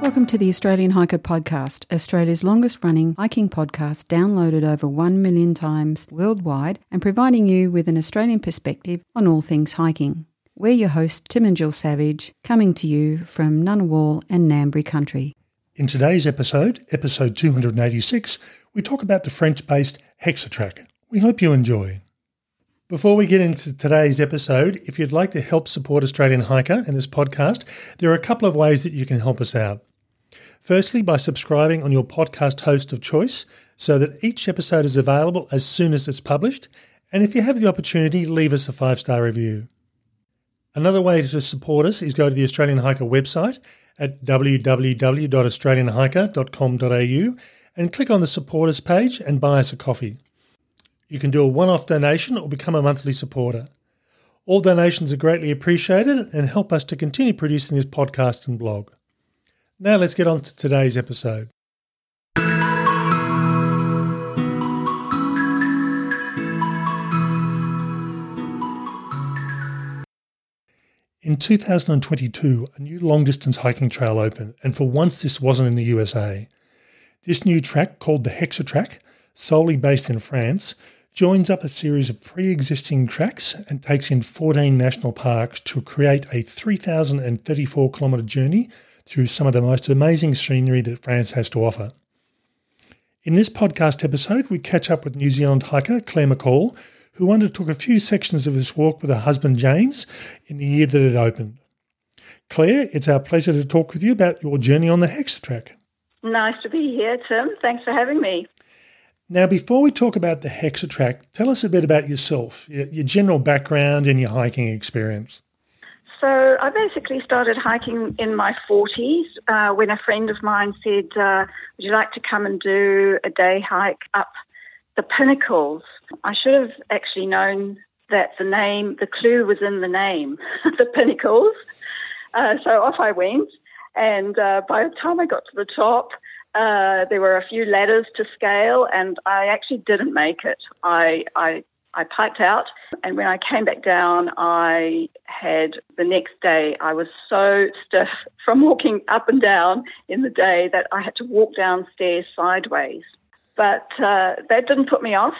Welcome to the Australian Hiker Podcast, Australia's longest running hiking podcast, downloaded over 1 million times worldwide and providing you with an Australian perspective on all things hiking. We're your hosts, Tim and Jill Savage, coming to you from Ngunnawal and Ngambri country. In today's episode 286, we talk about the French-based Hexatrack. We hope you enjoy. Before we get into today's episode, if you'd like to help support Australian Hiker and this podcast, there are a couple of ways that you can help us out. Firstly, by subscribing on your podcast host of choice so that each episode is available as soon as it's published. And if you have the opportunity, leave us a 5-star review. Another way to support us is go to the Australian Hiker website at www.australianhiker.com.au and click on the Support Us page and buy us a coffee. You can do a one-off donation or become a monthly supporter. All donations are greatly appreciated and help us to continue producing this podcast and blog. Now let's get on to today's episode. In 2022, a new long-distance hiking trail opened, and for once this wasn't in the USA. This new track, called the Hexatrack, solely based in France, joins up a series of pre-existing tracks and takes in 14 national parks to create a 3,034-kilometre journey through some of the most amazing scenery that France has to offer. In this podcast episode, we catch up with New Zealand hiker Claire McCall, who undertook a few sections of this walk with her husband James in the year that it opened. Claire, it's our pleasure to talk with you about your journey on the Hexatrack. Nice to be here, Tim. Thanks for having me. Now, before we talk about the Hexatrack, tell us a bit about yourself, your general background and your hiking experience. So I basically started hiking in my 40s when a friend of mine said, would you like to come and do a day hike up the Pinnacles? I should have actually known that the clue was in the name, the Pinnacles. So off I went. And by the time I got to the top, there were a few ladders to scale, and I actually didn't make it. I piped out, and when I came back down, the next day, I was so stiff from walking up and down in the day that I had to walk downstairs sideways. But that didn't put me off.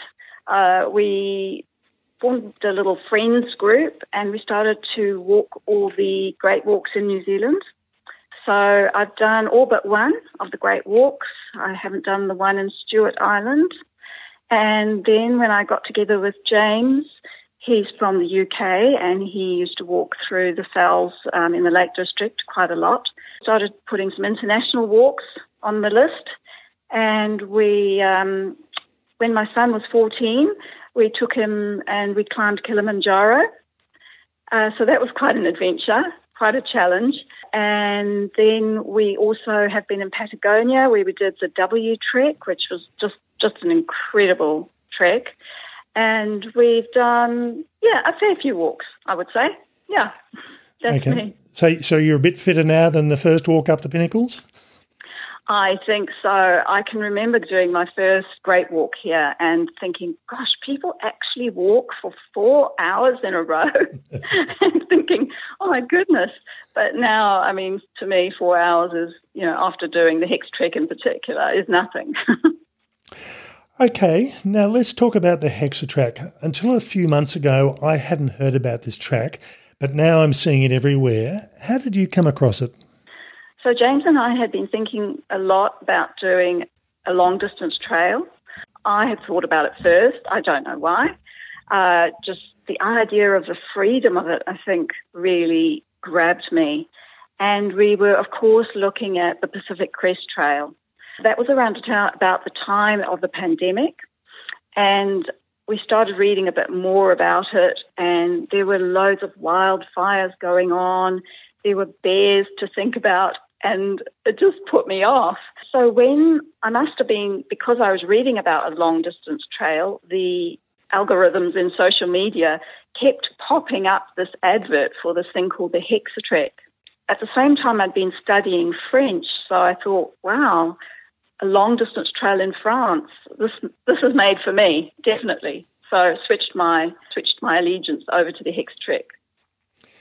We formed a little friends group, and we started to walk all the great walks in New Zealand. So I've done all but one of the great walks. I haven't done the one in Stewart Island. And then when I got together with James, he's from the UK and he used to walk through the fells in the Lake District quite a lot. Started putting some international walks on the list. And we, when my son was 14, we took him and we climbed Kilimanjaro. So that was quite an adventure, quite a challenge. And then we also have been in Patagonia where we did the W Trek, which was just an incredible trek. And we've done, a fair few walks, I would say. Yeah, that's me. So you're a bit fitter now than the first walk up the Pinnacles? I think so. I can remember doing my first great walk here and thinking, gosh, people actually walk for 4 hours in a row and thinking, oh, my goodness. But now, I mean, to me, 4 hours is, after doing the Hexatrack in particular, is nothing. Okay, now let's talk about the Hexatrack. Until a few months ago, I hadn't heard about this track, but now I'm seeing it everywhere. How did you come across it? So James and I had been thinking a lot about doing a long-distance trail. I had thought about it first. I don't know why. Just the idea of the freedom of it, I think, really grabbed me. And we were, of course, looking at the Pacific Crest Trail. That was around about the time of the pandemic. And we started reading a bit more about it, and there were loads of wildfires going on. There were bears to think about. And it just put me off. So when I must have been, because I was reading about a long-distance trail, the algorithms in social media kept popping up this advert for this thing called the Hexatrack. At the same time, I'd been studying French, so I thought, wow, a long-distance trail in France, this is made for me, definitely. So I switched my allegiance over to the Hexatrack.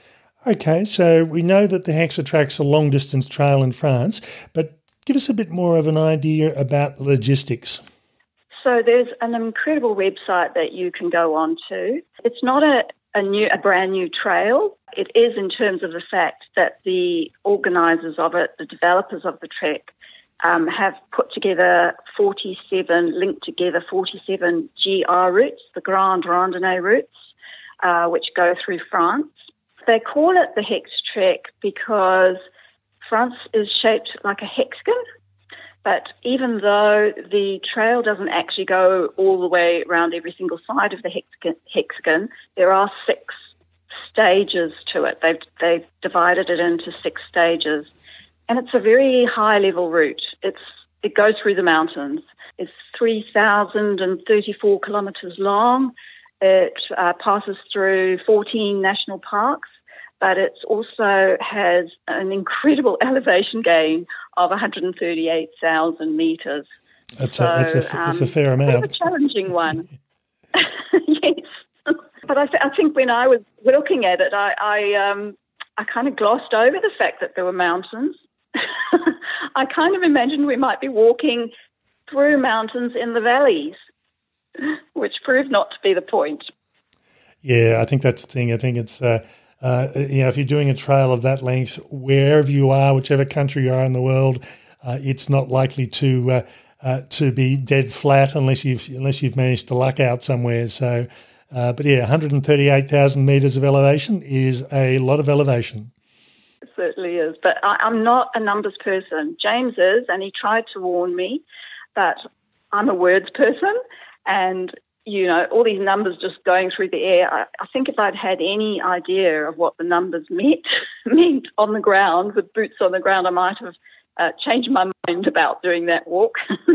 Okay, so we know that the Hexatrack's a long-distance trail in France, but give us a bit more of an idea about logistics. So there's an incredible website that you can go on to. It's not a brand new trail. It is in terms of the fact that the organisers of it, the developers of the trek, have put together linked together 47 GR routes, the Grand Randonnée routes, which go through France. They call it the Hex Trek because France is shaped like a hexagon, but even though the trail doesn't actually go all the way around every single side of the hexagon, there are 6 stages to it. They've divided it into 6 stages, and it's a very high-level route. It goes through the mountains. It's 3,034 kilometres long. It passes through 14 national parks, but it also has an incredible elevation gain of 138,000 metres. That's a fair amount. It's a challenging one. Yes. But I think when I was looking at it, I kind of glossed over the fact that there were mountains. I kind of imagined we might be walking through mountains in the valleys, which proved not to be the point. Yeah, I think that's the thing. I think it's, if you're doing a trail of that length, wherever you are, whichever country you are in the world, it's not likely to be dead flat unless you've managed to luck out somewhere. So, but yeah, 138,000 metres of elevation is a lot of elevation. It certainly is, but I'm not a numbers person. James is, and he tried to warn me, but I'm a words person, and all these numbers just going through the air. I think if I'd had any idea of what the numbers meant on the ground, with boots on the ground, I might have changed my mind about doing that walk.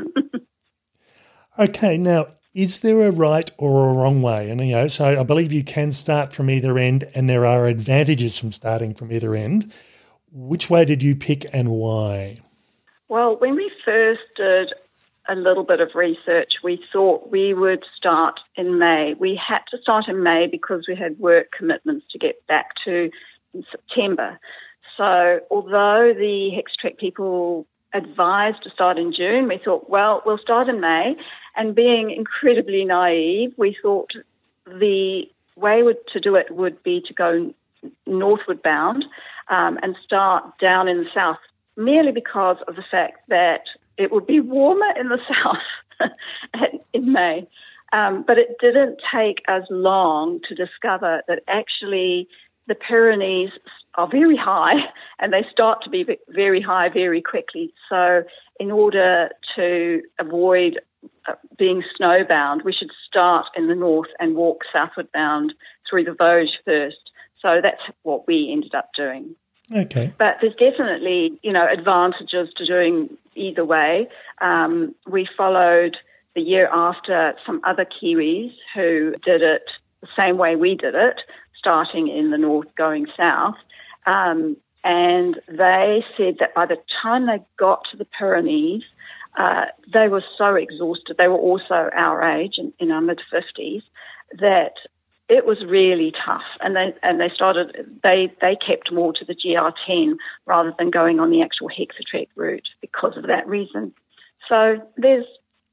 Okay, now, is there a right or a wrong way? And, so I believe you can start from either end, and there are advantages from starting from either end. Which way did you pick and why? Well, when we first did a little bit of research, we thought we would start in May. We had to start in May because we had work commitments to get back to in September. So although the Hexatrack people advised to start in June, we thought, well, we'll start in May. And being incredibly naive, we thought the way to do it would be to go northward bound and start down in the south, merely because of the fact that it would be warmer in the south in May. But it didn't take as long to discover that actually the Pyrenees are very high, and they start to be very high very quickly. So in order to avoid being snowbound, we should start in the north and walk southward bound through the Vosges first. So that's what we ended up doing. Okay. But there's definitely, advantages to doing either way. We followed the year after some other Kiwis who did it the same way we did it, starting in the north, going south. And they said that by the time they got to the Pyrenees, they were so exhausted. They were also our age, in our mid-50s, that it was really tough. And they kept more to the GR10 rather than going on the actual Hexatrack route because of that reason. So there's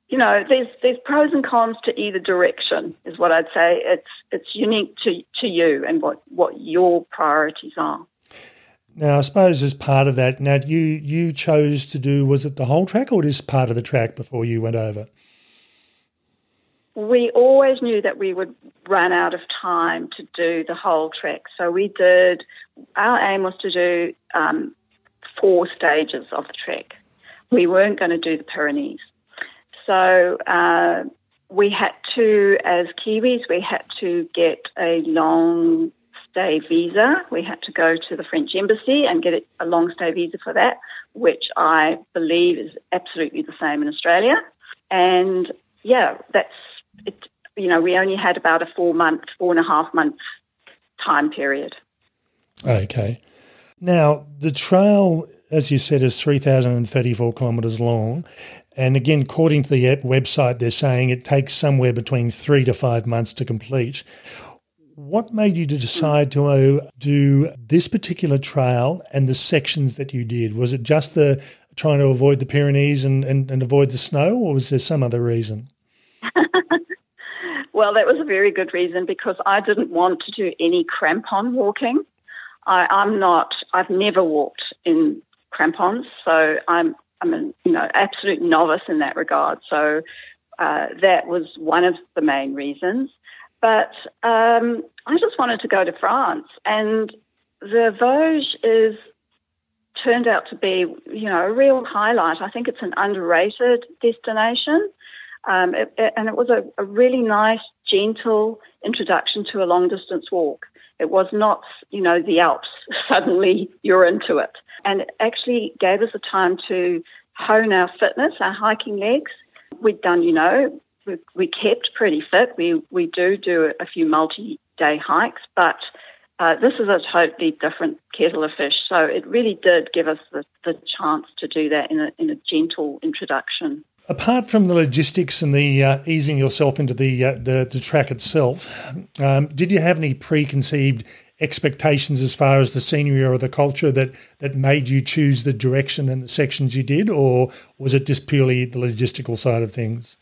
pros and cons to either direction, is what I'd say. It's unique to you and what your priorities are. Now, I suppose as part of that, now you chose to do, was it the whole track or just part of the track before you went over? We always knew that we would run out of time to do the whole trek. So our aim was to do 4 stages of the trek. We weren't going to do the Pyrenees. So we had to, as Kiwis, we had to get a long stay visa. We had to go to the French embassy and get a long stay visa for that, which I believe is absolutely the same in Australia. And yeah, that's it. We only had about a 4.5 month time period. Okay. Now, the trail, as you said, is 3,034 kilometres long. And again, according to the website, they're saying it takes somewhere between 3 to 5 months to complete. what made you to decide to do this particular trail and the sections that you did? Was it just the trying to avoid the Pyrenees and avoid the snow, or was there some other reason? Well, that was a very good reason, because I didn't want to do any crampon walking. I've never walked in crampons, so I'm an absolute novice in that regard. So that was one of the main reasons. But I just wanted to go to France, and the Vosges turned out to be, a real highlight. I think it's an underrated destination. And it was a really nice, gentle introduction to a long-distance walk. It was not, the Alps. Suddenly you're into it. And it actually gave us a time to hone our fitness, our hiking legs. We'd done, we kept pretty fit. We do a few multi-day hikes, but this is a totally different kettle of fish. So it really did give us the chance to do that in a gentle introduction. Apart from the logistics and the easing yourself into the track itself, did you have any preconceived expectations as far as the scenery or the culture that made you choose the direction and the sections you did, or was it just purely the logistical side of things?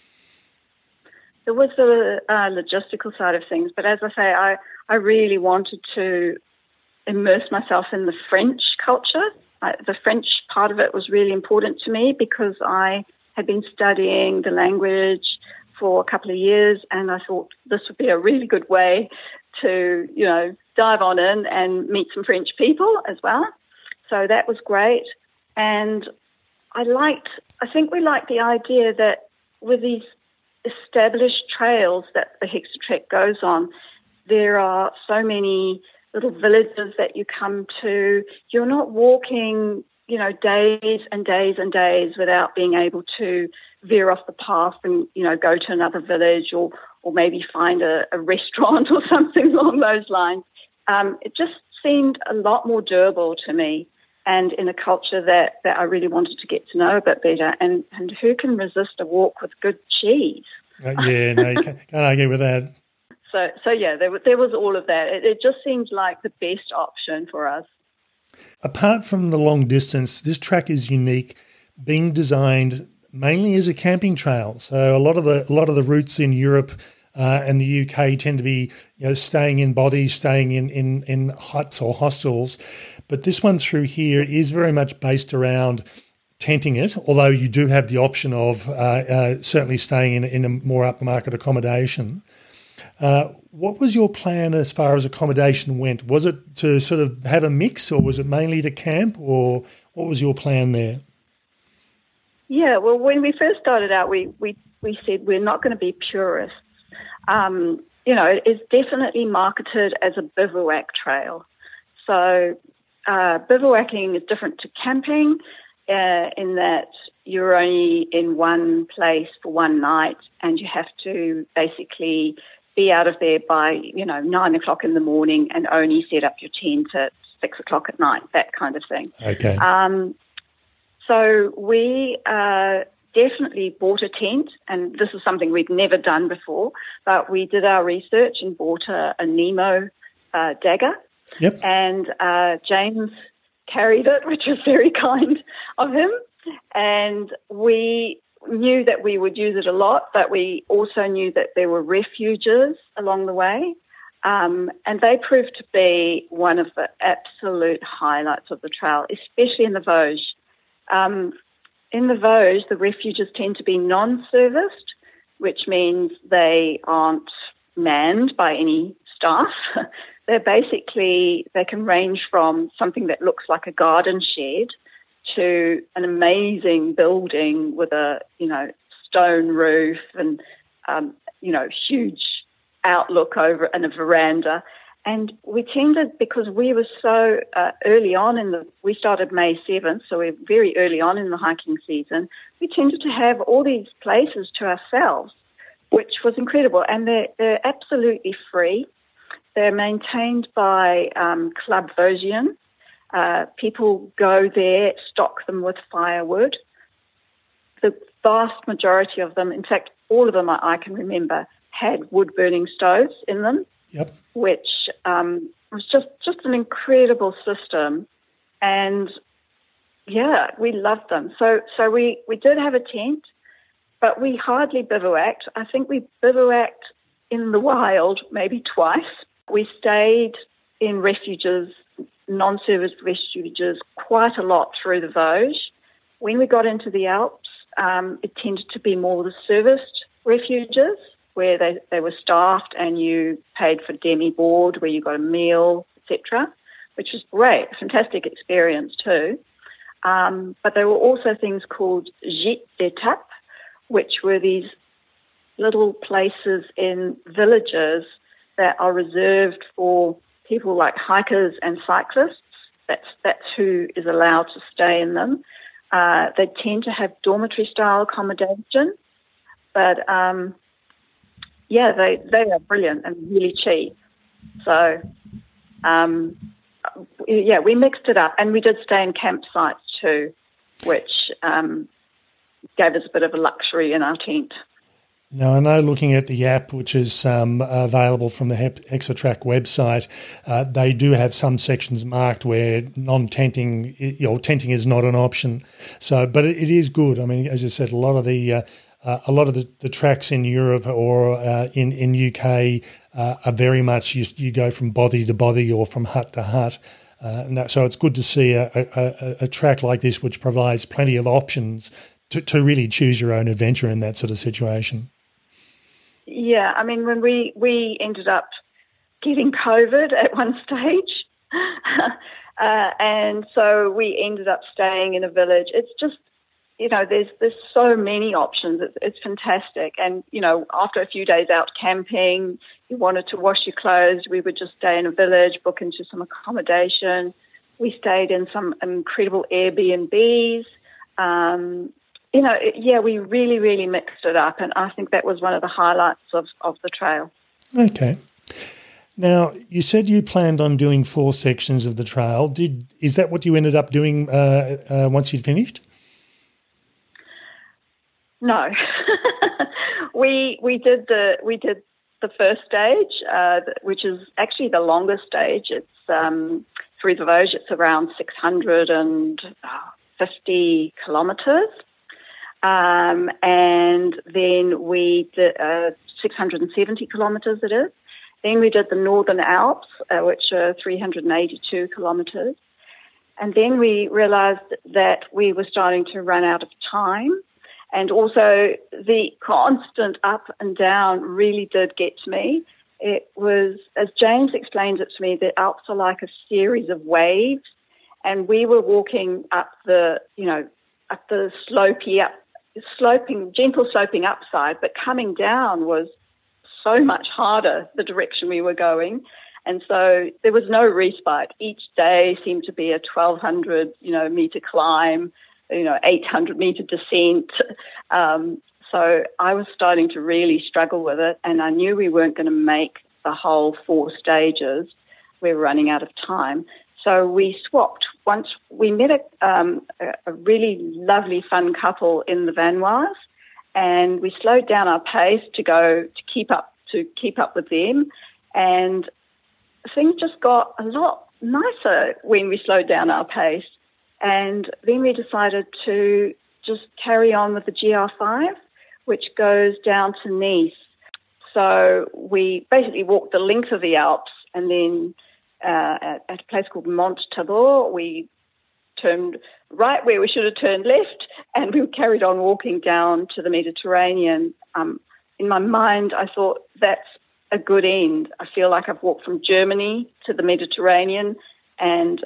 It was the logistical side of things, but as I say, I really wanted to immerse myself in the French culture. The French part of it was really important to me, because I had been studying the language for a couple of years, and I thought this would be a really good way to, dive on in and meet some French people as well. So that was great. And I think we liked the idea that with these established trails that the Hexatrek goes on, there are so many little villages that you come to. You're not walking days and days and days without being able to veer off the path and, go to another village or maybe find a restaurant or something along those lines. It just seemed a lot more doable to me, and in a culture that I really wanted to get to know a bit better. And who can resist a walk with good cheese? You can't argue with that. So yeah, there was all of that. It just seemed like the best option for us. Apart from the long distance, this track is unique, being designed mainly as a camping trail. So a lot of the routes in Europe and the UK tend to be staying in bodies, staying in huts or hostels, but this one through here is very much based around tenting it, although you do have the option of certainly staying in a more upmarket accommodation. What was your plan as far as accommodation went? Was it to sort of have a mix, or was it mainly to camp, or what was your plan there? Yeah, well, when we first started out, we said we're not going to be purists. It's definitely marketed as a bivouac trail. So bivouacking is different to camping in that you're only in one place for one night, and you have to basically be out of there by, 9 o'clock in the morning and only set up your tent at 6 o'clock at night, that kind of thing. Okay. So we definitely bought a tent, and this is something we'd never done before, but we did our research and bought a Nemo dagger. Yep. And James carried it, which was very kind of him. And we knew that we would use it a lot, but we also knew that there were refuges along the way. And they proved to be one of the absolute highlights of the trail, especially in the Vosges. In the Vosges, the refuges tend to be non-serviced, which means they aren't manned by any staff. They can range from something that looks like a garden shed to an amazing building with a, stone roof and, huge outlook over and a veranda. And we tended, because we were so early on we started May 7th, so we're very early on in the hiking season, we tended to have all these places to ourselves, which was incredible. And they're absolutely free. They're maintained by Club Vosgien. People go there, stock them with firewood. The vast majority of them, in fact, all of them I can remember, had wood-burning stoves in them. Yep. which was just an incredible system. And, yeah, we loved them. So we did have a tent, but we hardly bivouacked. I think we bivouacked in the wild maybe twice. We stayed in refuges, non-service refuges, quite a lot through the Vosges. When we got into the Alps, it tended to be more the serviced refuges where they were staffed and you paid for demi-board, where you got a meal, etc., which was great, fantastic experience too. But there were also things called gîtes d'étape, which were these little places in villages that are reserved for people like hikers and cyclists. That's who is allowed to stay in them. They tend to have dormitory-style accommodation, but they are brilliant and really cheap. So, we mixed it up, and we did stay in campsites too, which gave us a bit of a luxury in our tent. Now, I know looking at the app, which is available from the Hexatrack website, they do have some sections marked where non-tenting or tenting is not an option. So, but it is good. I mean, as I said, a lot of the tracks in Europe or in UK are very much you go from bothy to bothy or from hut to hut. So it's good to see a track like this which provides plenty of options to really choose your own adventure in that sort of situation. Yeah, I mean, when we ended up getting COVID at one stage, and so we ended up staying in a village. It's just, there's so many options. It's fantastic. And, after a few days out camping, you wanted to wash your clothes, we would just stay in a village, book into some accommodation. We stayed in some incredible Airbnbs. We really, really mixed it up, and I think that was one of the highlights of the trail. Okay. Now, you said you planned on doing 4 sections of the trail. Is that what you ended up doing once you'd finished? No. we did the first stage, which is actually the longest stage. It's through the Vosges. It's around 650 kilometres. And then we did 670 kilometres it is. Then we did the Northern Alps, which are 382 kilometres. And then we realised that we were starting to run out of time. And also the constant up and down really did get to me. It was, as James explained it to me, the Alps are like a series of waves. And we were walking up the gentle sloping upside, but coming down was so much harder, the direction we were going. And so there was no respite. Each day seemed to be a 1,200, metre climb, 800-metre descent. So I was starting to really struggle with it, and I knew we weren't going to make the whole 4 stages. We were running out of time. So we swapped. Once we met a really lovely, fun couple in the Vanoise, and we slowed down our pace to keep up with them. And things just got a lot nicer when we slowed down our pace. And then we decided to just carry on with the GR5, which goes down to Nice. So we basically walked the length of the Alps, and then at a place called Mont Tabor, we turned right where we should have turned left, and we carried on walking down to the Mediterranean. In my mind, I thought, that's a good end. I feel like I've walked from Germany to the Mediterranean, and,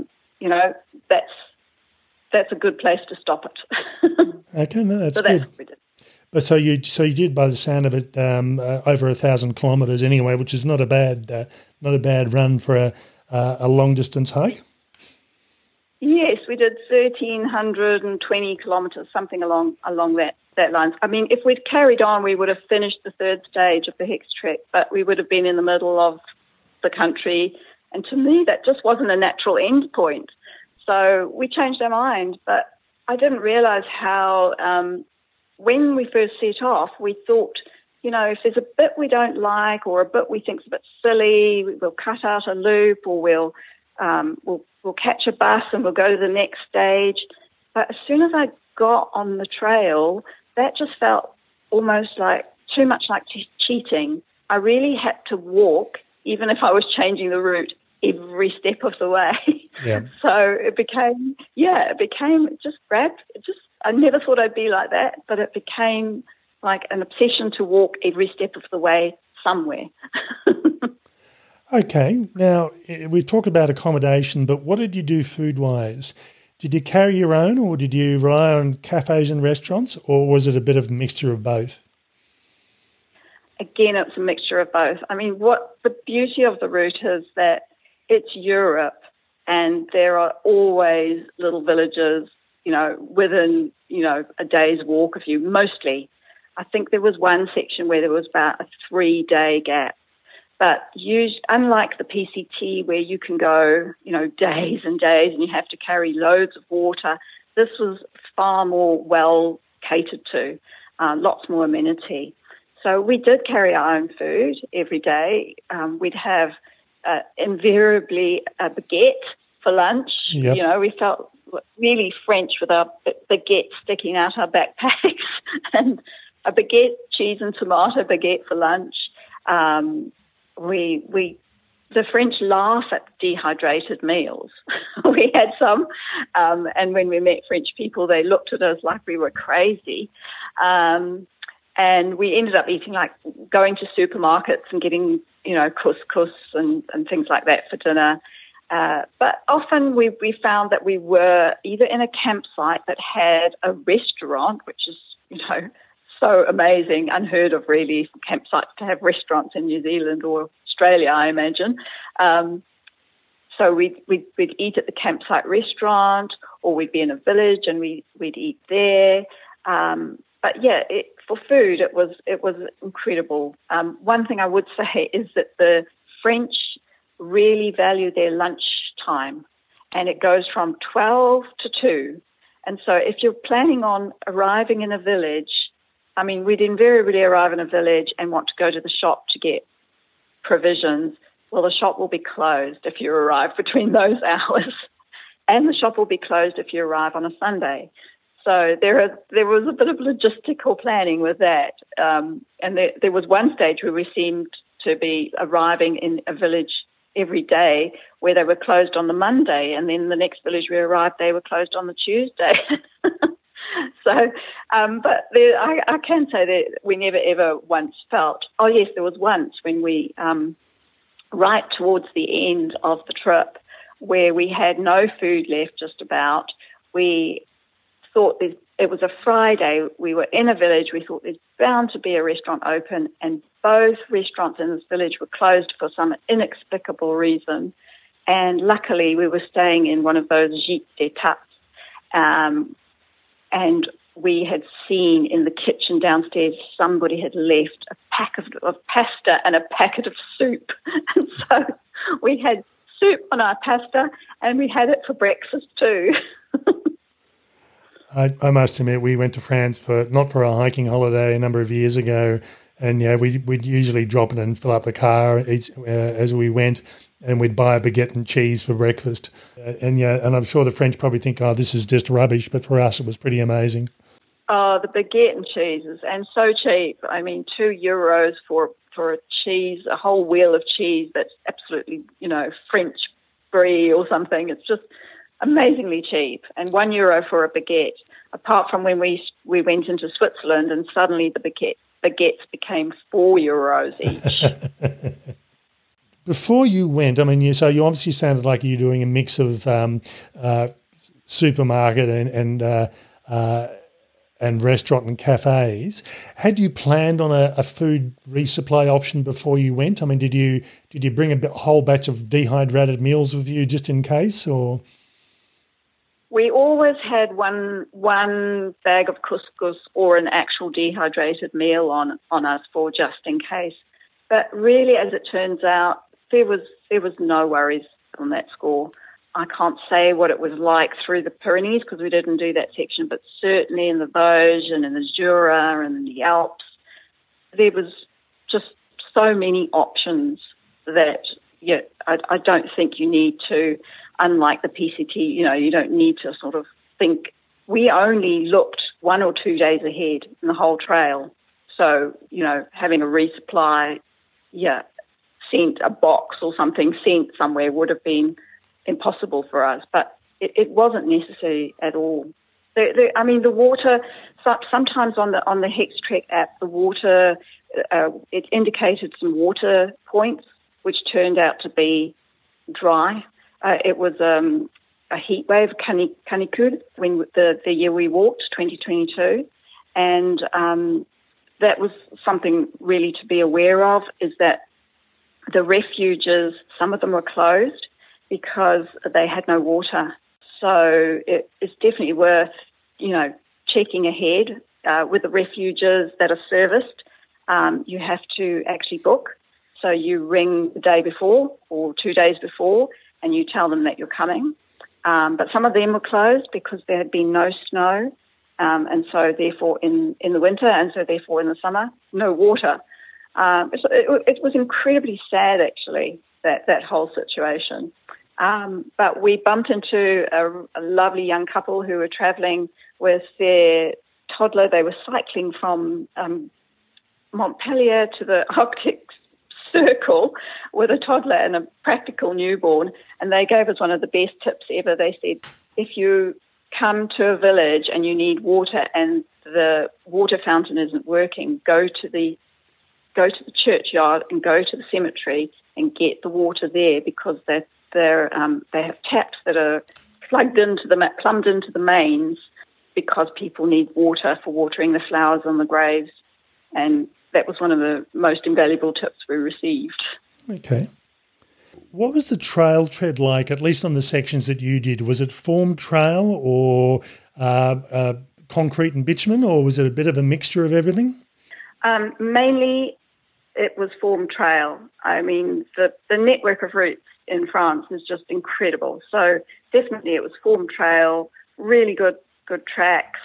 that's a good place to stop it. Okay, no, that's so good. That's what we did. But so you did, by the sound of it, over 1,000 kilometres anyway, which is not a bad run for a long distance hike. Yes, we did 1,320 kilometres, something along that line. I mean, if we'd carried on, we would have finished the 3rd stage of the Hexatrack, but we would have been in the middle of the country, and to me, that just wasn't a natural end point. So we changed our mind, but I didn't realise how. When we first set off, we thought if there's a bit we don't like or a bit we think's a bit silly, we'll cut out a loop, or we'll catch a bus and we'll go to the next stage. But as soon as I got on the trail, that just felt almost like too much like cheating. I really had to walk, even if I was changing the route, every step of the way. Yeah. So it became I never thought I'd be like that, but it became like an obsession to walk every step of the way somewhere. Okay. Now, we've talked about accommodation, but what did you do food-wise? Did you carry your own, or did you rely on cafes and restaurants, or was it a bit of a mixture of both? Again, it's a mixture of both. I mean, what the beauty of the route is that it's Europe, and there are always little villages, within, a day's walk of you, mostly. I think there was one section where there was about a 3-day gap. But unlike the PCT where you can go, days and days and you have to carry loads of water, this was far more well catered to, lots more amenity. So we did carry our own food every day. We'd have invariably a baguette for lunch. Yep. We felt really French with our baguette sticking out our backpacks and a baguette, cheese and tomato baguette for lunch. The French laugh at dehydrated meals. We had some, and when we met French people, they looked at us like we were crazy. And we ended up going to supermarkets and getting, couscous and things like that for dinner. But often we found that we were either in a campsite that had a restaurant, which is, so amazing, unheard of really, for campsites to have restaurants in New Zealand or Australia, I imagine. So we'd eat at the campsite restaurant, or we'd be in a village and we'd eat there. But yeah, for food, it was incredible. One thing I would say is that the French really value their lunch time, and it goes from 12 to 2. And so if you're planning on arriving in a village, I mean, we'd invariably arrive in a village and want to go to the shop to get provisions. Well, the shop will be closed if you arrive between those hours, and the shop will be closed if you arrive on a Sunday. So there was a bit of logistical planning with that. And there was one stage where we seemed to be arriving in a village every day where they were closed on the Monday, and then the next village we arrived, they were closed on the Tuesday. So, but I can say that we never ever once felt, oh yes, there was once when we, right towards the end of the trip, where we had no food left just about, we thought it was a Friday, we were in a village, we thought there's bound to be a restaurant open, and both restaurants in this village were closed for some inexplicable reason. And luckily we were staying in one of those gîtes d'étape, and we had seen in the kitchen downstairs somebody had left a pack of pasta and a packet of soup. And so we had soup on our pasta, and we had it for breakfast too. I must admit, we went to France not for a hiking holiday a number of years ago, and we'd usually drop it and fill up the car as we went, and we'd buy a baguette and cheese for breakfast. And I'm sure the French probably think, oh, this is just rubbish, but for us it was pretty amazing. Oh, the baguette and cheeses, and so cheap. I mean, €2 for a cheese, a whole wheel of cheese that's absolutely, French brie or something. It's just amazingly cheap, and €1 for a baguette, apart from when we went into Switzerland and suddenly the baguettes became €4 each. Before you went, I mean, so you obviously sounded like you're doing a mix of supermarket and restaurant and cafes. Had you planned on a food resupply option before you went? I mean, did you bring a whole batch of dehydrated meals with you just in case, or? We always had one bag of couscous or an actual dehydrated meal on us for just in case. But really, as it turns out, there was no worries on that score. I can't say what it was like through the Pyrenees because we didn't do that section, but certainly in the Vosges and in the Jura and in the Alps, there was just so many options that, I don't think you need to, unlike the PCT, you don't need to sort of think. We only looked 1 or 2 days ahead in the whole trail. So, having a resupply, sent a box or something sent somewhere would have been impossible for us. But it wasn't necessary at all. The water, sometimes on the HexTrek app, the water, it indicated some water points, which turned out to be dry. It was a heat wave, Canicule, when the year we walked, 2022. And that was something really to be aware of, is that the refuges, some of them were closed because they had no water. So it's definitely worth, checking ahead with the refuges that are serviced. You have to actually book. So you ring the day before or 2 days before and you tell them that you're coming. But some of them were closed because there had been no snow, and so therefore in the winter, and so therefore in the summer, no water. It was incredibly sad, actually, that whole situation. But we bumped into a lovely young couple who were travelling with their toddler. They were cycling from Montpellier to the Arctic Circle with a toddler and a practical newborn, and they gave us one of the best tips ever. They said, if you come to a village and you need water and the water fountain isn't working, go to the churchyard and go to the cemetery and get the water there, because they have taps that are plumbed into the mains, because people need water for watering the flowers on the graves. And that was one of the most invaluable tips we received. Okay. What was the trail tread like, at least on the sections that you did? Was it formed trail or concrete and bitumen, or was it a bit of a mixture of everything? Mainly it was formed trail. I mean, the network of routes in France is just incredible. So definitely it was formed trail, really good tracks.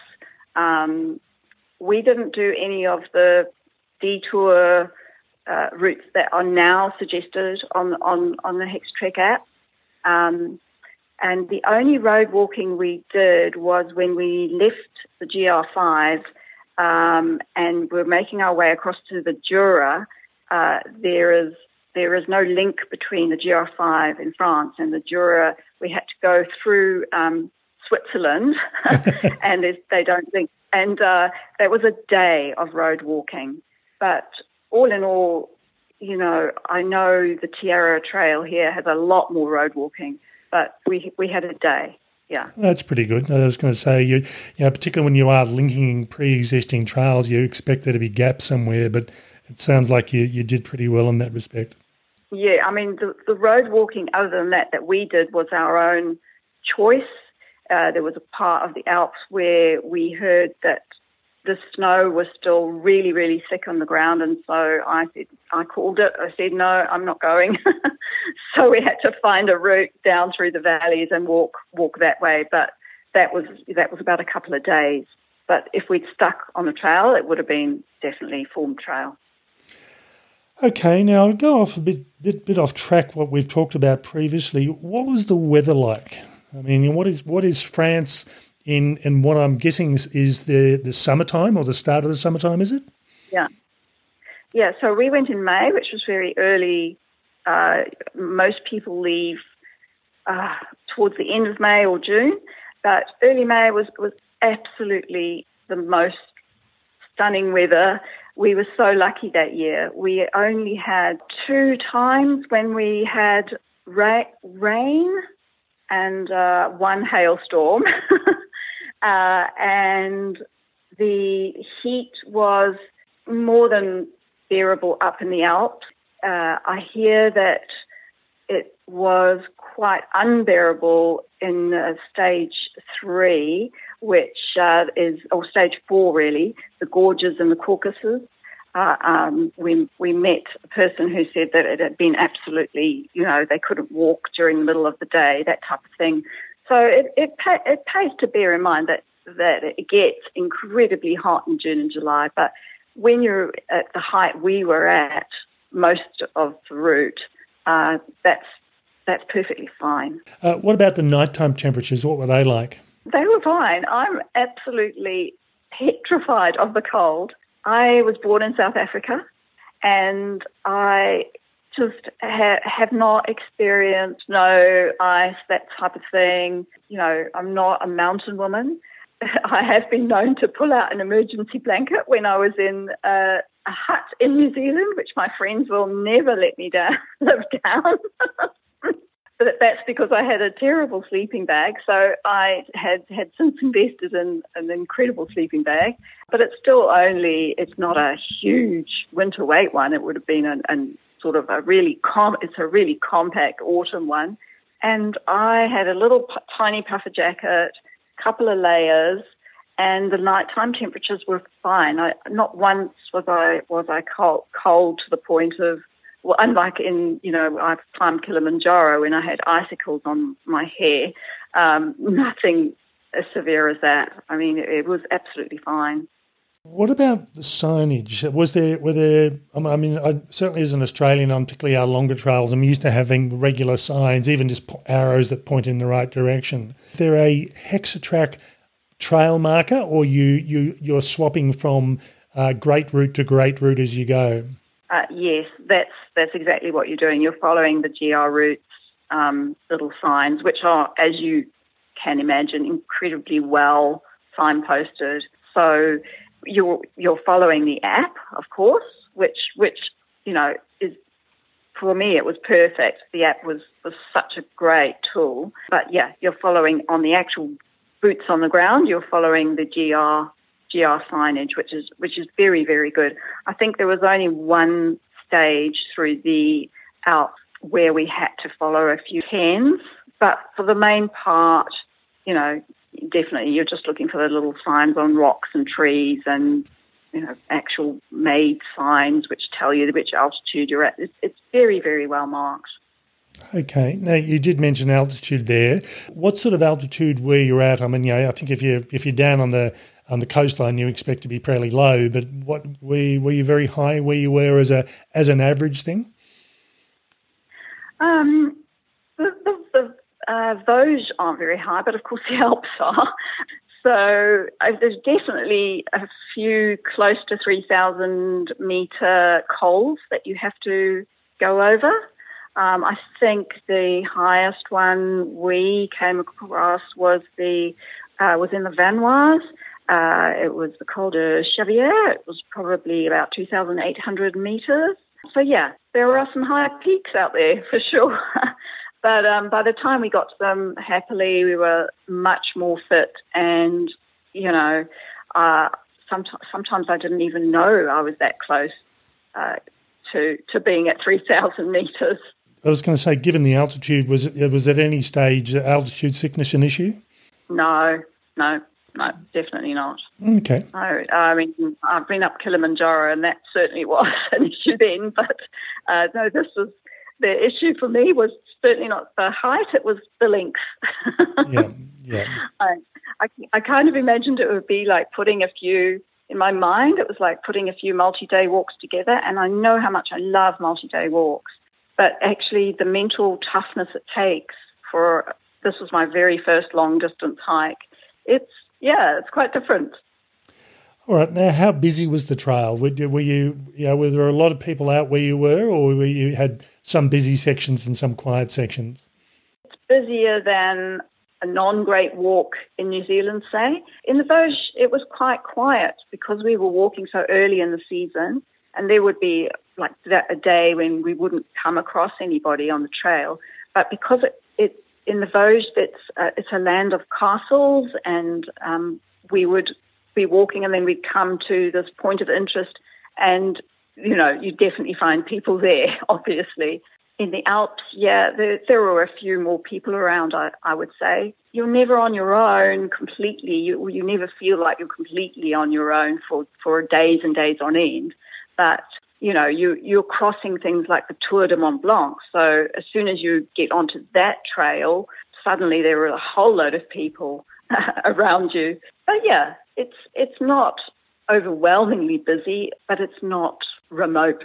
We didn't do any of the detour routes that are now suggested on the HexTrek app. And the only road walking we did was when we left the GR5 and we're making our way across to the Jura. There is no link between the GR5 in France and the Jura. We had to go through Switzerland, and they don't link. And that was a day of road walking. But all in all, I know the Tierra Trail here has a lot more road walking, but we had a day. Yeah, that's pretty good. I was going to say, particularly when you are linking pre-existing trails, you expect there to be gaps somewhere, but it sounds like you did pretty well in that respect. Yeah, I mean, the road walking other than that we did was our own choice. There was a part of the Alps where we heard that the snow was still really, really thick on the ground, and so I called it. I said, no, I'm not going. So we had to find a route down through the valleys and walk that way. But that was about a couple of days. But if we'd stuck on the trail, it would have been definitely formed trail. Okay, now I'll go off a bit off track what we've talked about previously. What was the weather like? I mean, what is France in what I'm guessing is the summertime or the start of the summertime, is it? Yeah. Yeah, so we went in May, which was very early. Most people leave towards the end of May or June, but early May was absolutely the most stunning weather. We were so lucky that year. We only had 2 times when we had rain and 1 hailstorm. And the heat was more than bearable up in the Alps. I hear that it was quite unbearable in stage 3, which or stage 4 really, the gorges and the Caucasus. We met a person who said that it had been absolutely, they couldn't walk during the middle of the day, that type of thing. So it pays to bear in mind that it gets incredibly hot in June and July, but when you're at the height we were at, most of the route, that's perfectly fine. What about the nighttime temperatures? What were they like? They were fine. I'm absolutely petrified of the cold. I was born in South Africa, and I just have not experienced no ice, that type of thing. You know, I'm not a mountain woman. I have been known to pull out an emergency blanket when I was in a hut in New Zealand, which my friends will never let me live down. But that's because I had a terrible sleeping bag. So I had since invested in an incredible sleeping bag. But it's not a huge winter weight one. It would have been sort of a really compact autumn one. And I had a little tiny puffer jacket, couple of layers, and the nighttime temperatures were fine. Not once was I cold to the point of, well, unlike I've climbed Kilimanjaro and I had icicles on my hair. Nothing as severe as that. I mean, it was absolutely fine. What about the signage? I mean, certainly as an Australian, on particularly our longer trails, I'm used to having regular signs, even just arrows that point in the right direction. Is there a Hexatrack trail marker, or you're swapping from great route to great route as you go? Yes, that's exactly what you're doing. You're following the GR routes little signs, which are, as you can imagine, incredibly well signposted. So you're following the app, of course, which is, for me, it was perfect. The app was such a great tool. But yeah, you're following on the actual boots on the ground. You're following the GR signage, which is very, very good. I think there was only one stage through the Alps where we had to follow a few cairns, but for the main part, definitely you're just looking for the little signs on rocks and trees and, actual made signs which tell you which altitude you're at. It's very, very well marked. Okay. Now, you did mention altitude there. What sort of altitude were you at? I mean, I think if you're down on the coastline, you expect to be fairly low, but what were you very high where you were as an average thing? Those aren't very high, but of course the Alps are. So there's definitely a few close to 3,000 metre cols that you have to go over. I think the highest one we came across was in the Vanoise. It was the Col de Chevière. It was probably about 2,800 metres. So yeah, there are some high peaks out there for sure. But by the time we got to them, happily, we were much more fit. And, sometimes I didn't even know I was that close to being at 3,000 metres. I was going to say, given the altitude, was at any stage altitude sickness an issue? No, definitely not. Okay. No, I mean, I've been up Kilimanjaro, and that certainly was an issue then. But no, the issue for me was certainly not the height; it was the length. Yeah. I kind of imagined it would be like putting a few. In my mind, it was like putting a few multi-day walks together, and I know how much I love multi-day walks. But actually, the mental toughness it takes this was my very first long-distance hike. It's quite different. All right. Now, how busy was the trail? Were there a lot of people out where you were, or you had some busy sections and some quiet sections? It's busier than a non-great walk in New Zealand, say. In the Vosges, it was quite quiet because we were walking so early in the season, and there would be like a day when we wouldn't come across anybody on the trail. But because it in the Vosges, it's a land of castles, and we would be walking, and then we'd come to this point of interest, and you definitely find people there, obviously. In the Alps, there were a few more people around, I would say. You're never on your own completely. You never feel like you're completely on your own for days and days on end. But, you're crossing things like the Tour de Mont Blanc. So as soon as you get onto that trail, suddenly there are a whole load of people around you. But yeah, it's not overwhelmingly busy, but it's not remote.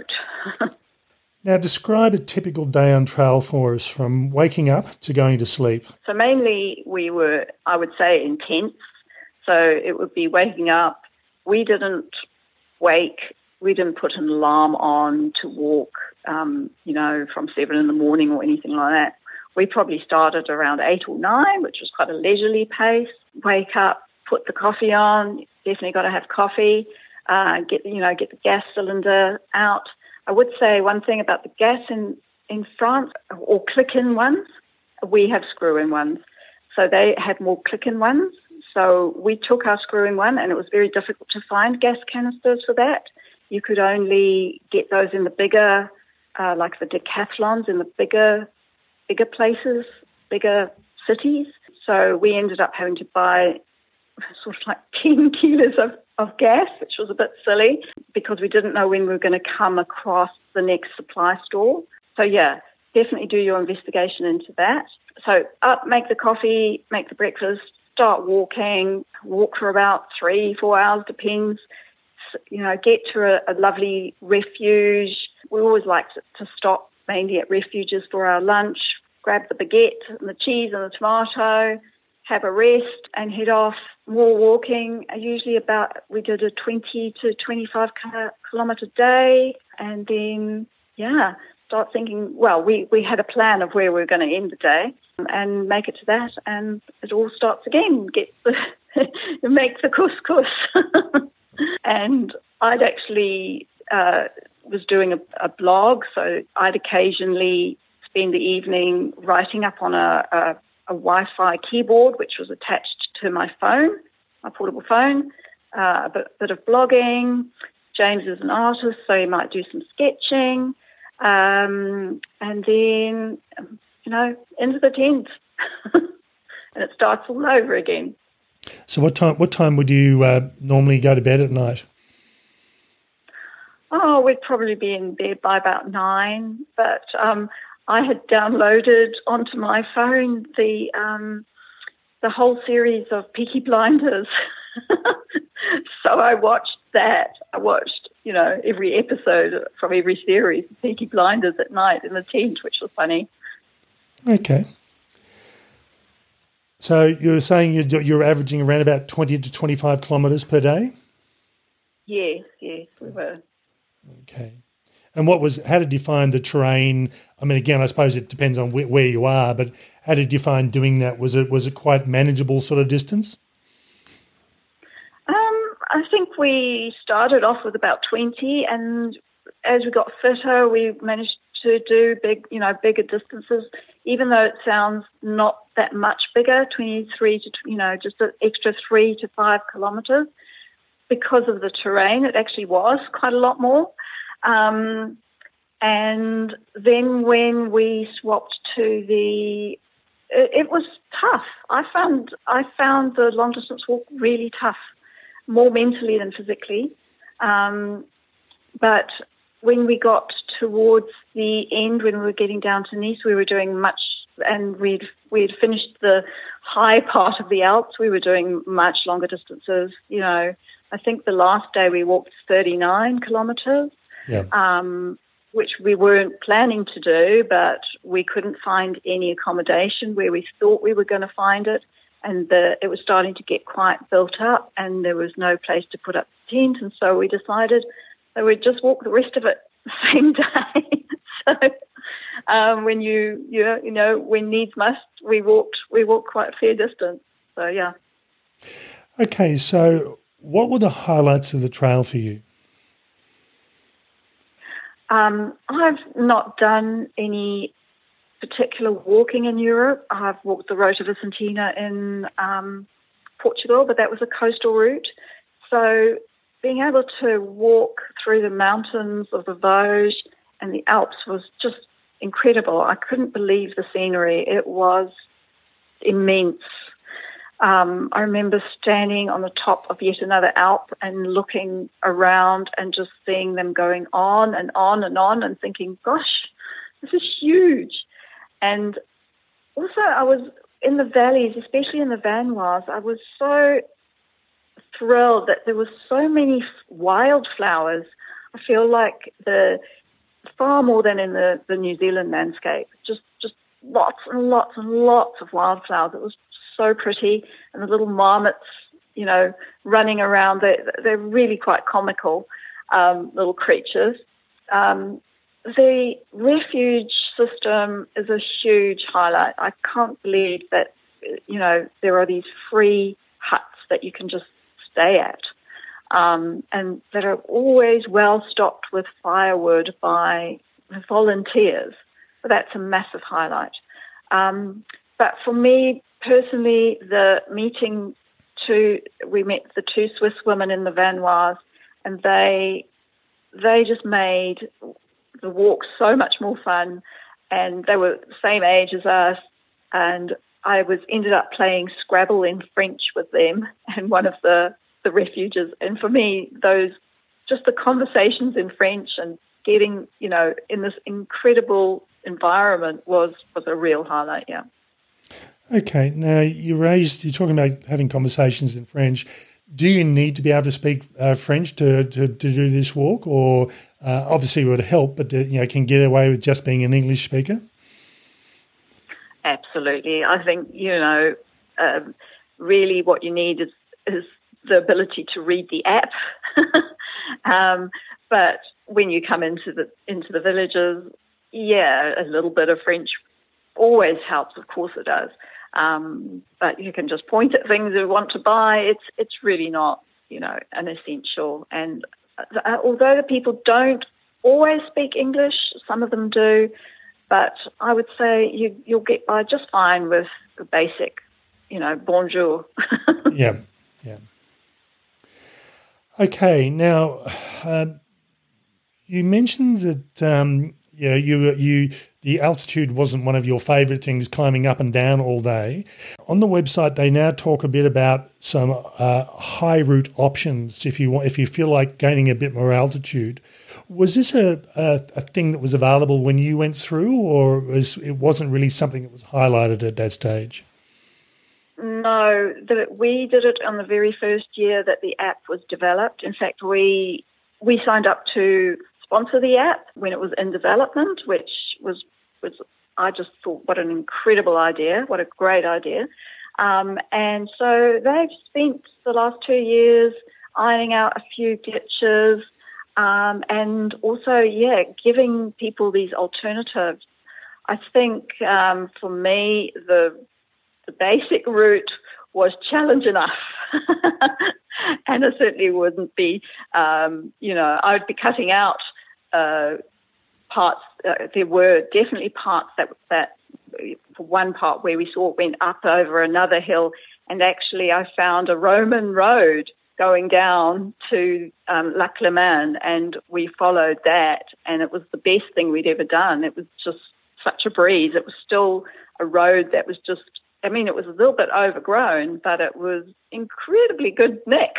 Now, describe a typical day on trail for us, from waking up to going to sleep. So mainly we were, I would say, in tents. So it would be waking up. We didn't put an alarm on to walk, from 7 in the morning or anything like that. We probably started around 8 or 9, which was quite a leisurely pace. Wake up, put the coffee on. Definitely got to have coffee. Get the gas cylinder out. I would say one thing about the gas in France, or click-in ones. We have screw-in ones. So they had more click-in ones. So we took our screw-in one, and it was very difficult to find gas canisters for that. You could only get those in the bigger, like the decathlons, in the bigger places, bigger cities. So we ended up having to buy sort of like 10 kilos of gas, which was a bit silly because we didn't know when we were going to come across the next supply store. So yeah, definitely do your investigation into that. So up, make the coffee, make the breakfast, start walking, walk for about 3-4 hours, depends. Get to a lovely refuge. We always like to stop mainly at refuges for our lunch, grab the baguette and the cheese and the tomato, have a rest and head off. More walking, usually we did a 20 to 25 kilometre day, and then, start thinking, well, we had a plan of where we were going to end the day and make it to that, and it all starts again. Make the couscous. And I'd actually was doing a blog, so I'd occasionally spend the evening writing up on a Wi-Fi keyboard, which was attached to my phone, my portable phone, a bit of blogging. James is an artist, so he might do some sketching, and then, into the tent, and it starts all over again. So what time would you normally go to bed at night? Oh, we'd probably be in bed by about 9, but I had downloaded onto my phone the whole series of Peaky Blinders. So I watched that. I watched, every episode from every series of Peaky Blinders at night in the tent, which was funny. Okay. So you're saying you're averaging around about 20 to 25 kilometres per day? Yes, we were. Okay. And how did you find the terrain? I mean, again, I suppose it depends on where you are, but how did you find doing that? Was it quite manageable sort of distance? I think we started off with about 20, and as we got fitter, we managed to do bigger distances, even though it sounds not that much bigger, 23 to, just an extra 3 to 5 kilometres. Because of the terrain, it actually was quite a lot more. And then when we swapped to it was tough. I found the long distance walk really tough, more mentally than physically. But when we got towards the end, when we were getting down to Nice, we were doing much, and we'd finished the high part of the Alps. We were doing much longer distances. I think the last day we walked 39 kilometres. Yeah. Which we weren't planning to do, but we couldn't find any accommodation where we thought we were going to find it, and it was starting to get quite built up, and there was no place to put up the tent, and so we decided that we'd just walk the rest of it the same day. So when when needs must, we walked quite a fair distance. So yeah. Okay, so what were the highlights of the trail for you? I've not done any particular walking in Europe. I've walked the Rota Vicentina in Portugal, but that was a coastal route. So being able to walk through the mountains of the Vosges and the Alps was just incredible. I couldn't believe the scenery. It was immense. I remember standing on the top of yet another Alp and looking around and just seeing them going on and on and on and thinking, gosh, this is huge. And also I was in the valleys, especially in the Vanoise, I was so thrilled that there were so many wildflowers. I feel like far more than in the New Zealand landscape. Just lots and lots and lots of wildflowers. It was so pretty, and the little marmots, running around. They're really quite comical little creatures. The refuge system is a huge highlight. I can't believe that there are these free huts that you can just stay at. And that are always well stocked with firewood by volunteers. So that's a massive highlight. But for me personally, we met the two Swiss women in the Vanoise, and they just made the walk so much more fun. And they were the same age as us, and I ended up playing Scrabble in French with them and one of the refuges. And for me, just the conversations in French and getting, in this incredible environment was a real highlight, yeah. Okay, now you're talking about having conversations in French. Do you need to be able to speak French to do this walk, or obviously it would help, but can get away with just being an English speaker? Absolutely. I think, really what you need is the ability to read the app. But when you come into the villages, a little bit of French always helps. Of course it does. But you can just point at things you want to buy. It's really not, an essential. And although the people don't always speak English, some of them do, but I would say you'll get by just fine with the basic, bonjour. Yeah. Okay, now you mentioned that the altitude wasn't one of your favourite things, climbing up and down all day. On the website, they now talk a bit about some high route options if you feel like gaining a bit more altitude. Was this a thing that was available when you went through, or it wasn't really something that was highlighted at that stage? No, we did it on the very first year that the app was developed. In fact, we signed up to sponsor the app when it was in development, which was I just thought, what an incredible idea, what a great idea. And so they've spent the last 2 years ironing out a few glitches, and also, giving people these alternatives. I think for me, the basic route was challenge enough. And it certainly wouldn't be, I would be cutting out parts. There were definitely parts that for one part where we saw it went up over another hill, and actually I found a Roman road going down to La Clémène, and we followed that, and it was the best thing we'd ever done. It was just such a breeze. It was still a road that was just, it was a little bit overgrown, but it was incredibly good nick.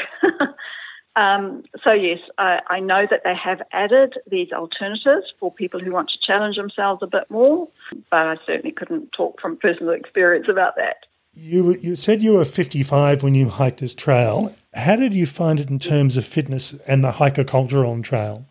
So yes, I know that they have added these alternatives for people who want to challenge themselves a bit more, but I certainly couldn't talk from personal experience about that. You said you were 55 when you hiked this trail. How did you find it in terms of fitness and the hiker culture on trail?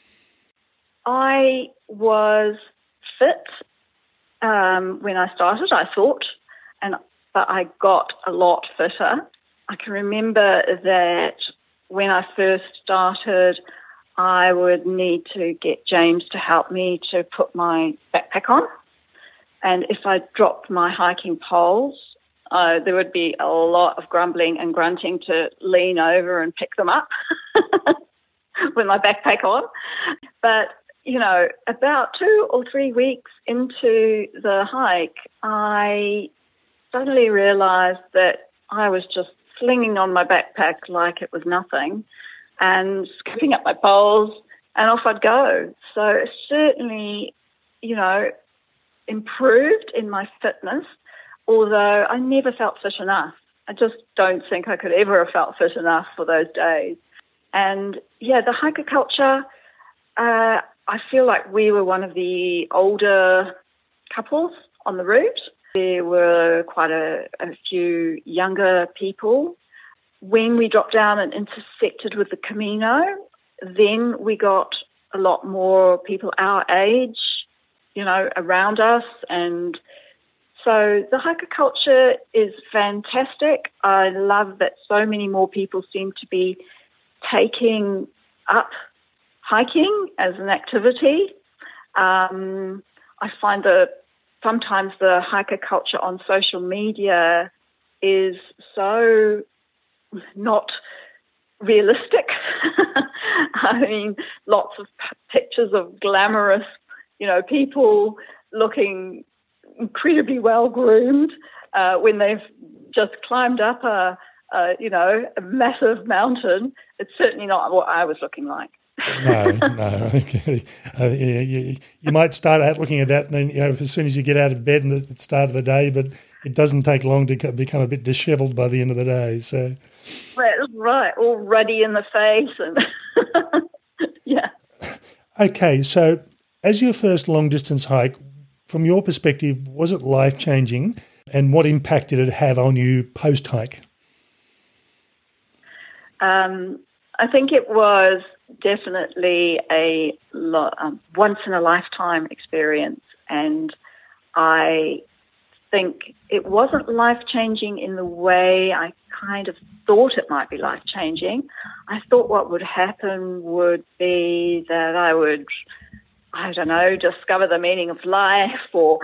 I was fit when I started, I thought, but I got a lot fitter. I can remember that when I first started, I would need to get James to help me to put my backpack on. And if I dropped my hiking poles, there would be a lot of grumbling and grunting to lean over and pick them up with my backpack on. But, about 2 or 3 weeks into the hike, I suddenly realized that I was just slinging on my backpack like it was nothing and scooping up my poles, and off I'd go. So it certainly, improved in my fitness, although I never felt fit enough. I just don't think I could ever have felt fit enough for those days. And, the hiker culture, I feel like we were one of the older couples on the route. There were quite a few younger people, when we dropped down and intersected with the Camino, then we got a lot more people our age, around us. And so the hiker culture is fantastic. I love that so many more people seem to be taking up hiking as an activity. I find that sometimes the hiker culture on social media is so not realistic. I mean, lots of pictures of glamorous, people looking incredibly well groomed when they've just climbed up a massive mountain. It's certainly not what I was looking like. No. Okay. You might start out looking at that, and then as soon as you get out of bed and at the start of the day, but it doesn't take long to become a bit dishevelled by the end of the day. So, right, all ruddy in the face, and yeah. Okay, so as your first long distance hike, from your perspective, was it life changing, and what impact did it have on you post hike? I think it was definitely a once in a lifetime experience, and I think it wasn't life changing in the way I kind of thought it might be life changing. I thought what would happen would be that I would, discover the meaning of life, or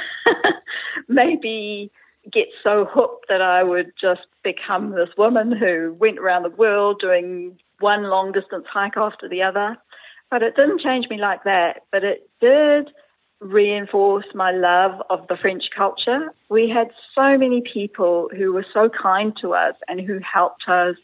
maybe get so hooked that I would just become this woman who went around the world doing one long distance hike after the other. But it didn't change me like that. But it did reinforce my love of the French culture. We had so many people who were so kind to us and who helped us,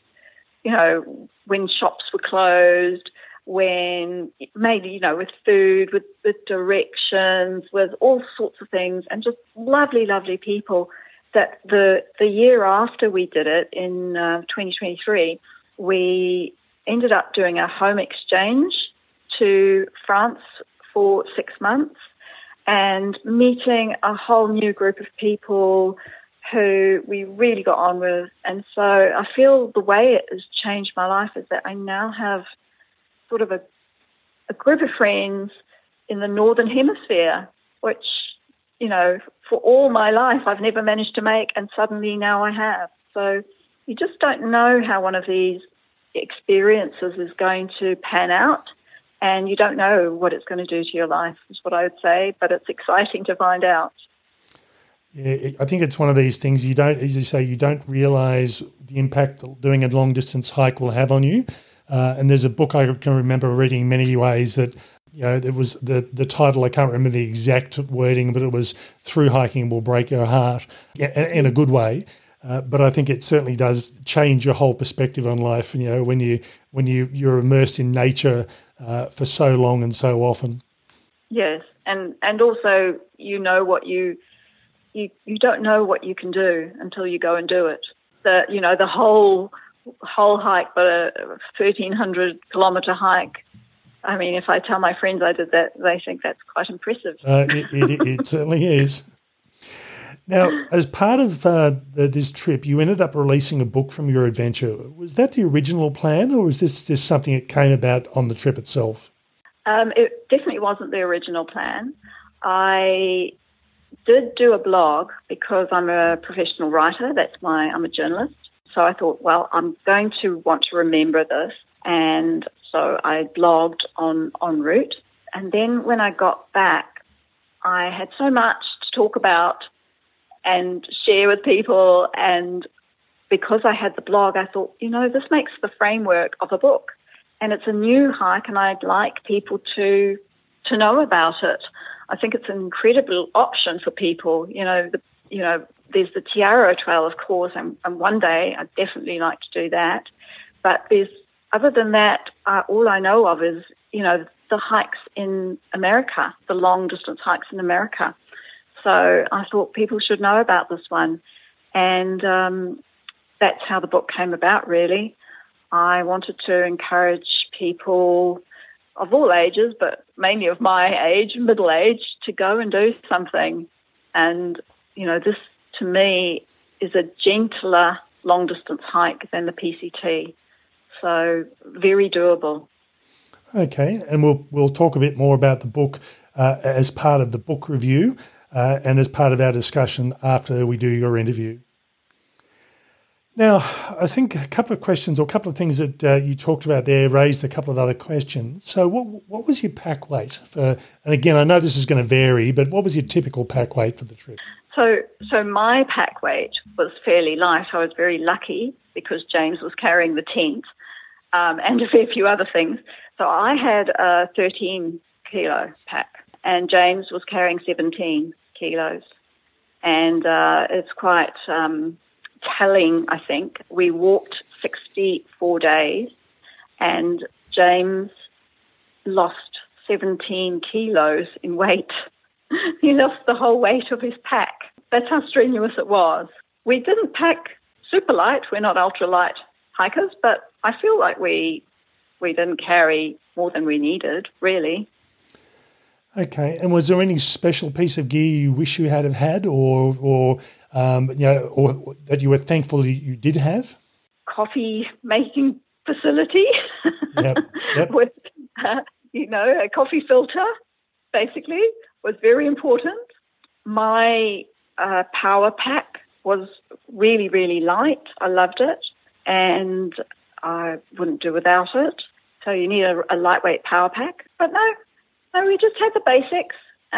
when shops were closed, when maybe, with food, with directions, with all sorts of things, and just lovely, lovely people. That the year after we did it in 2023, we ended up doing a home exchange to France for 6 months and meeting a whole new group of people who we really got on with. And so I feel the way it has changed my life is that I now have sort of a group of friends in the Northern Hemisphere, which, for all my life I've never managed to make, and suddenly now I have. So you just don't know how one of these experiences is going to pan out, and you don't know what it's going to do to your life, is what I would say, but it's exciting to find out. Yeah, I think it's one of these things you don't realise the impact doing a long distance hike will have on you. And there's a book I can remember reading many ways that, it was the title, I can't remember the exact wording, but it was "Through Hiking Will Break Your Heart," in a good way. But I think it certainly does change your whole perspective on life. When you're immersed in nature for so long and so often. Yes, and also you don't know what you can do until you go and do it. The whole hike, but a 1,300 kilometre hike. I mean, if I tell my friends I did that, they think that's quite impressive. It certainly is. Now, as part of this trip, you ended up releasing a book from your adventure. Was that the original plan, or was this just something that came about on the trip itself? It definitely wasn't the original plan. I did do a blog because I'm a professional writer. I'm a journalist. So I thought, well, I'm going to want to remember this. And so I blogged en route. And then when I got back, I had so much to talk about and share with people. And because I had the blog, I thought, this makes the framework of a book. And it's a new hike, and I'd like people to know about it. I think it's an incredible option for people. There's the Tiaro Trail, of course, and one day I'd definitely like to do that. But other than that, all I know of is, the hikes in America, the long-distance hikes in America. So I thought people should know about this one. And that's how the book came about, really. I wanted to encourage people of all ages, but mainly of my age, middle age, to go and do something. And, this, to me, is a gentler long-distance hike than the PCT. So very doable. Okay, and we'll talk a bit more about the book as part of the book review and as part of our discussion after we do your interview. Now, I think a couple of questions or a couple of things that you talked about there raised a couple of other questions. So what was your pack weight for, and again, I know this is going to vary, but what was your typical pack weight for the trip? So my pack weight was fairly light. I was very lucky because James was carrying the tent and a fair few other things. So I had a 13 kilo pack and James was carrying 17 kilos. And it's quite telling, I think. We walked 64 days and James lost 17 kilos in weight. He lost the whole weight of his pack. That's how strenuous it was. We didn't pack super light. We're not ultralight hikers, but I feel like we didn't carry more than we needed, really. Okay, and was there any special piece of gear you wish you had, or that you were thankful you did have? Coffee making facility. Yep. With a coffee filter, basically, was very important. My power pack was really, really light. I loved it, and I wouldn't do without it. So you need a lightweight power pack. But no, we just had the basics.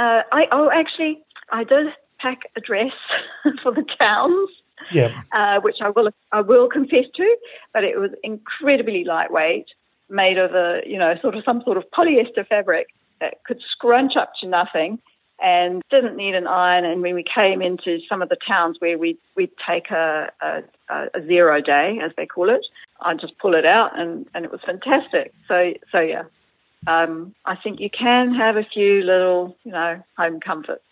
I did pack a dress for the towns, which I will confess to, but it was incredibly lightweight, made of some sort of polyester fabric that could scrunch up to nothing and didn't need an iron. And when we came into some of the towns where we'd take a 0 day, as they call it, I'd just pull it out and it was fantastic. So yeah. I think you can have a few little, home comforts.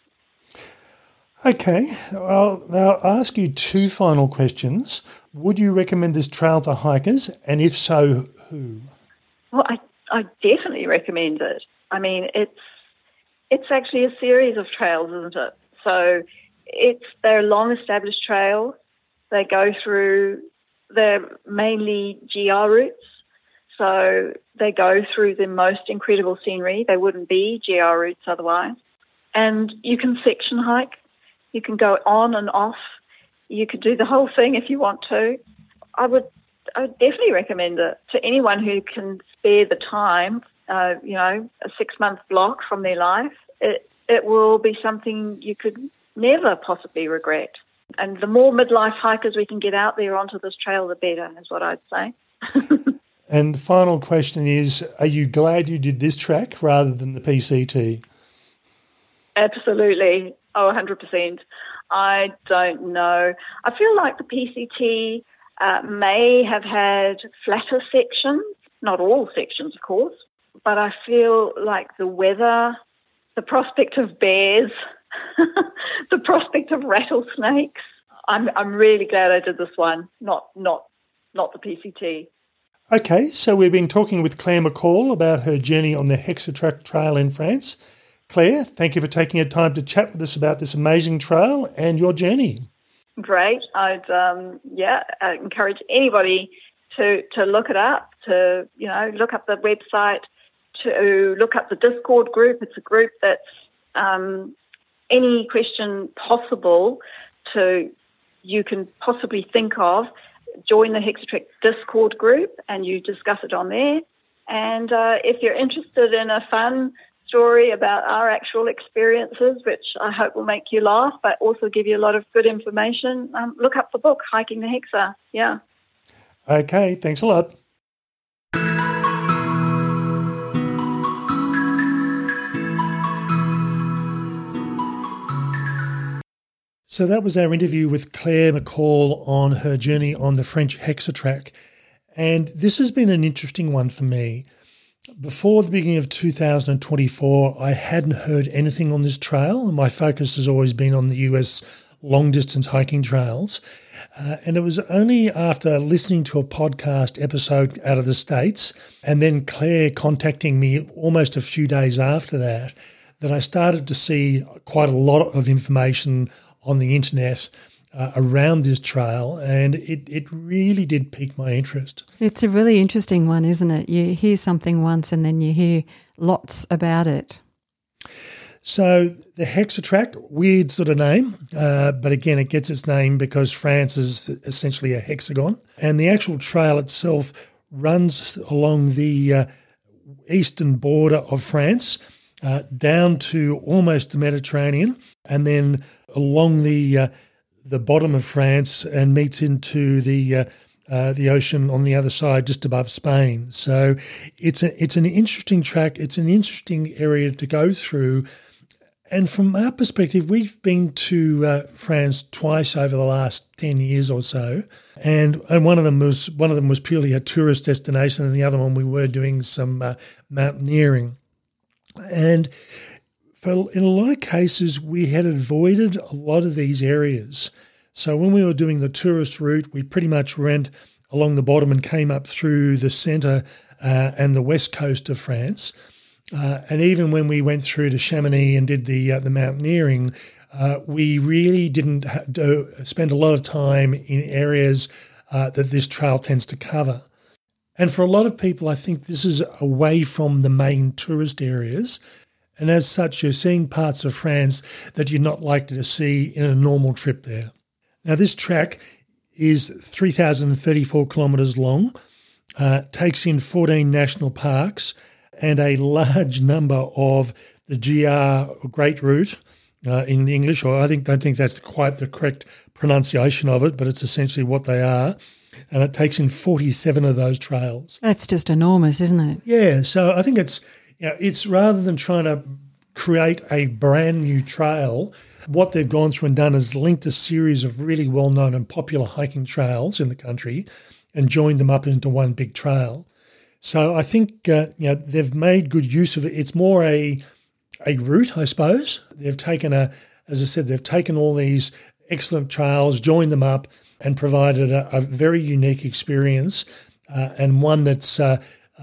Okay. Well, now I'll ask you two final questions. Would you recommend this trail to hikers? And if so, who? Well, I definitely recommend it. I mean, it's actually a series of trails, isn't it? So they're long-established trails. They go through, they're mainly GR routes. So they go through the most incredible scenery. They wouldn't be GR routes otherwise. And you can section hike. You can go on and off. You could do the whole thing if you want to. I would definitely recommend it to anyone who can spare the time, a 6-month block from their life. It will be something you could never possibly regret. And the more midlife hikers we can get out there onto this trail, the better, is what I'd say. And the final question is, are you glad you did this track rather than the PCT? Absolutely. 100%. I don't know. I feel like the PCT may have had flatter sections, not all sections, of course, but I feel like the weather, the prospect of bears, the prospect of rattlesnakes, I'm really glad I did this one, not the PCT. Okay, so we've been talking with Claire McCall about her journey on the Hexatrack Trail in France. Claire, thank you for taking your time to chat with us about this amazing trail and your journey. Great. I'd encourage anybody to look it up, to look up the website, to look up the Discord group. It's a group that's any question possible you can possibly think of. Join the Hexatrack Discord group and you discuss it on there. And if you're interested in a fun story about our actual experiences, which I hope will make you laugh, but also give you a lot of good information, look up the book, Hiking the Hexa. Yeah. Okay, thanks a lot. So that was our interview with Claire McCall on her journey on the French Hexatrack. And this has been an interesting one for me. Before the beginning of 2024, I hadn't heard anything on this trail, and my focus has always been on the US long-distance hiking trails. And it was only after listening to a podcast episode out of the States and then Claire contacting me almost a few days after that I started to see quite a lot of information on the internet around this trail, and it really did pique my interest. It's a really interesting one, isn't it? You hear something once and then you hear lots about it. So the Hexatrack, weird sort of name, but again, it gets its name because France is essentially a hexagon. And the actual trail itself runs along the eastern border of France, down to almost the Mediterranean, and then along the bottom of France and meets into the ocean on the other side, just above Spain. So it's an interesting track. It's an interesting area to go through. And from our perspective, we've been to France twice over the last 10 years or so, and one of them was purely a tourist destination, and the other one we were doing some mountaineering. And in a lot of cases, we had avoided a lot of these areas. So when we were doing the tourist route, we pretty much went along the bottom and came up through the centre and the west coast of France. And even when we went through to Chamonix and did the mountaineering, we really didn't spend a lot of time in areas that this trail tends to cover. And for a lot of people, I think this is away from the main tourist areas. And as such, you're seeing parts of France that you're not likely to see in a normal trip there. Now, this track is 3,034 kilometres long, takes in 14 national parks, and a large number of the GR Great Route in English, or I don't think that's quite the correct pronunciation of it, but it's essentially what they are. And it takes in 47 of those trails. That's just enormous, isn't it? Yeah, so I think it's rather than trying to create a brand new trail, what they've gone through and done is linked a series of really well-known and popular hiking trails in the country and joined them up into one big trail. So I think they've made good use of it. It's more a route, I suppose. They've taken they've taken all these excellent trails, joined them up, and provided a very unique experience, and one that's that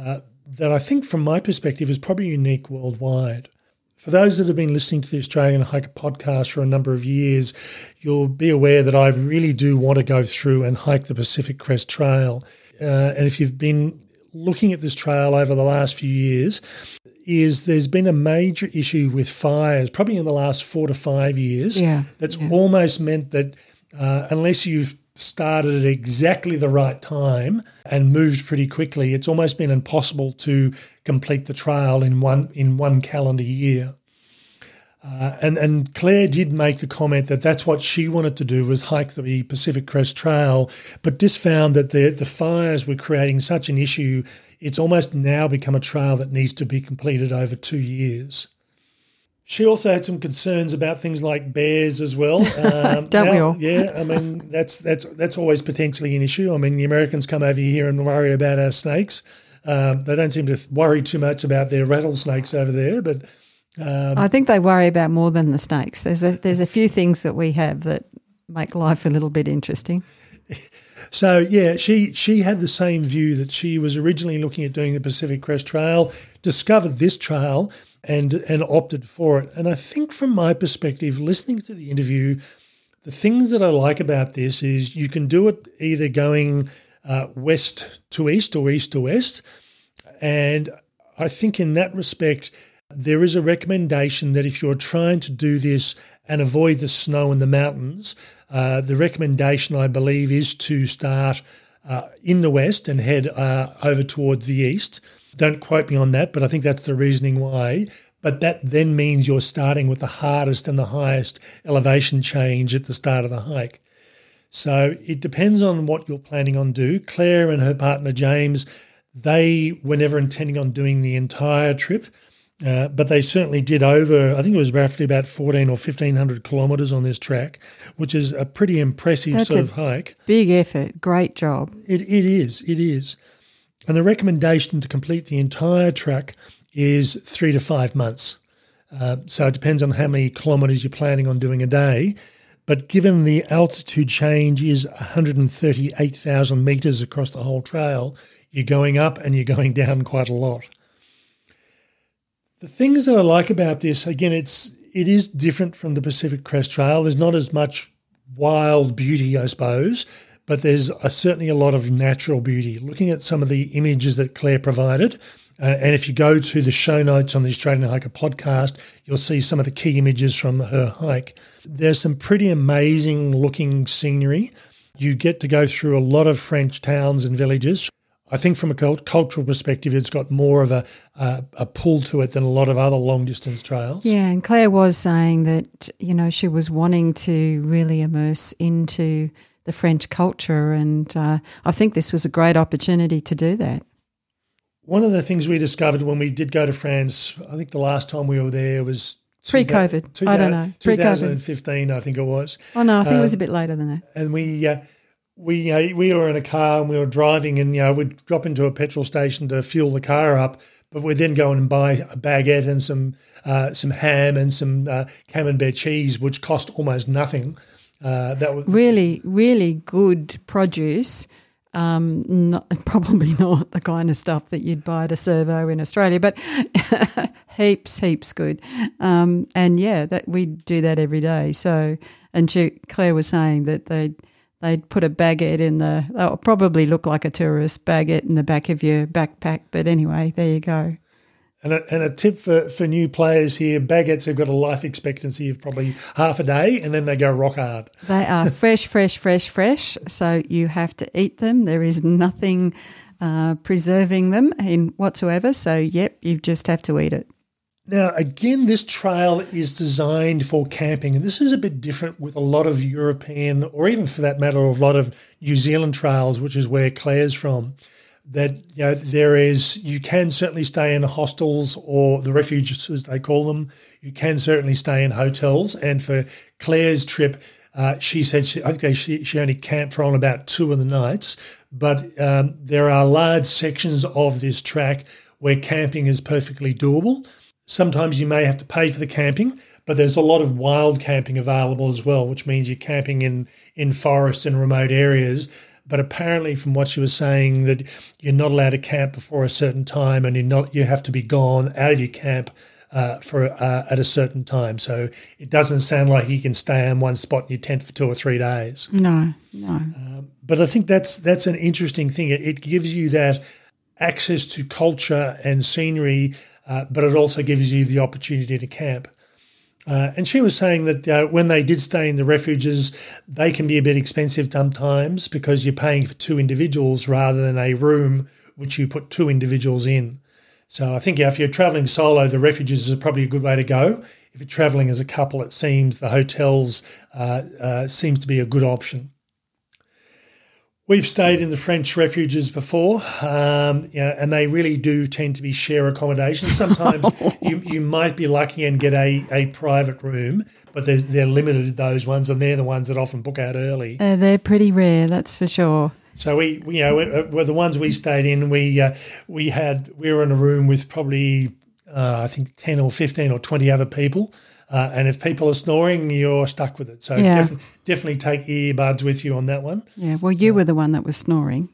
I think, from my perspective, is probably unique worldwide. For those that have been listening to the Australian Hiker podcast for a number of years, you'll be aware that I really do want to go through and hike the Pacific Crest Trail. And if you've been looking at this trail over the last few years, there's been a major issue with fires, probably in the last 4 to 5 years. That's almost meant that unless you've started at exactly the right time and moved pretty quickly, it's almost been impossible to complete the trail in one calendar year. And Claire did make the comment that that's what she wanted to do, was hike the Pacific Crest Trail, but just found that the fires were creating such an issue, it's almost now become a trail that needs to be completed over 2 years. She also had some concerns about things like bears as well. Don't we all? Yeah, I mean, that's always potentially an issue. I mean, the Americans come over here and worry about our snakes. They don't seem to worry too much about their rattlesnakes over there, but I think they worry about more than the snakes. There's a few things that we have that make life a little bit interesting. So, yeah, she had the same view, that she was originally looking at doing the Pacific Crest Trail, discovered this trail and opted for it. And I think, from my perspective, listening to the interview, the things that I like about this is you can do it either going west to east or east to west. And I think in that respect, there is a recommendation that if you're trying to do this and avoid the snow in the mountains, the recommendation, I believe, is to start in the west and head over towards the east. Don't quote me on that, but I think that's the reasoning why. But that then means you're starting with the hardest and the highest elevation change at the start of the hike. So it depends on what you're planning on do. Claire and her partner James, they were never intending on doing the entire trip, but they certainly did over, I think it was roughly about 1,400 or 1,500 kilometres on this track, which is a pretty impressive sort of hike. Big effort. Great job. It is. And the recommendation to complete the entire track is 3 to 5 months. So it depends on how many kilometres you're planning on doing a day. But given the altitude change is 138,000 metres across the whole trail, you're going up and you're going down quite a lot. The things that I like about this, again, it is different from the Pacific Crest Trail. There's not as much wild beauty, I suppose, but there's certainly a lot of natural beauty. Looking at some of the images that Claire provided, and if you go to the show notes on the Australian Hiker podcast, you'll see some of the key images from her hike. There's some pretty amazing looking scenery. You get to go through a lot of French towns and villages. I think from a cultural perspective, it's got more of a pull to it than a lot of other long-distance trails. Yeah, and Claire was saying that, she was wanting to really immerse into the French culture, and I think this was a great opportunity to do that. One of the things we discovered when we did go to France, I think the last time we were there was pre-COVID. I don't know. 2015, I think it was. Oh no, I think it was a bit later than that. And we were in a car and we were driving, and we'd drop into a petrol station to fuel the car up, but we'd then go and buy a baguette and some ham and some camembert cheese, which cost almost nothing. That was really, really good produce. Probably not the kind of stuff that you'd buy at a servo in Australia, but heaps good. And yeah, that we do that every day. So, and Claire was saying that they'd put a baguette that'll probably look like a tourist baguette in the back of your backpack. But anyway, there you go. And a tip for new players here, baguettes have got a life expectancy of probably half a day, and then they go rock hard. They are fresh, so you have to eat them. There is nothing preserving them in whatsoever. So, yep, you just have to eat it. Now, again, this trail is designed for camping, and this is a bit different with a lot of European, or even for that matter, a lot of New Zealand trails, which is where Claire's from. That you can certainly stay in hostels or the refuges as they call them. You can certainly stay in hotels. And for Claire's trip, she said she only camped for on about 2 of the nights. But there are large sections of this track where camping is perfectly doable. Sometimes you may have to pay for the camping, but there's a lot of wild camping available as well, which means you're camping in forests and remote areas. But apparently from what she was saying, that you're not allowed to camp before a certain time, and you have to be gone out of your camp at a certain time. So it doesn't sound like you can stay in one spot in your tent for 2 or 3 days. No. But I think that's an interesting thing. It gives you that access to culture and scenery, but it also gives you the opportunity to camp. And she was saying that when they did stay in the refuges, they can be a bit expensive sometimes because you're paying for 2 individuals rather than a room which you put 2 individuals in. So I think if you're travelling solo, the refuges is probably a good way to go. If you're travelling as a couple, it seems the hotels seems to be a good option. We've stayed in the French refuges before, and they really do tend to be share accommodation. Sometimes you might be lucky and get a private room, but they're limited, those ones, and they're the ones that often book out early. They're pretty rare, that's for sure. So we the ones we stayed in. We were in a room with probably I think 10 or 15 or 20 other people. And if people are snoring, you're stuck with it. So definitely take earbuds with you on that one. Yeah, well, you were the one that was snoring.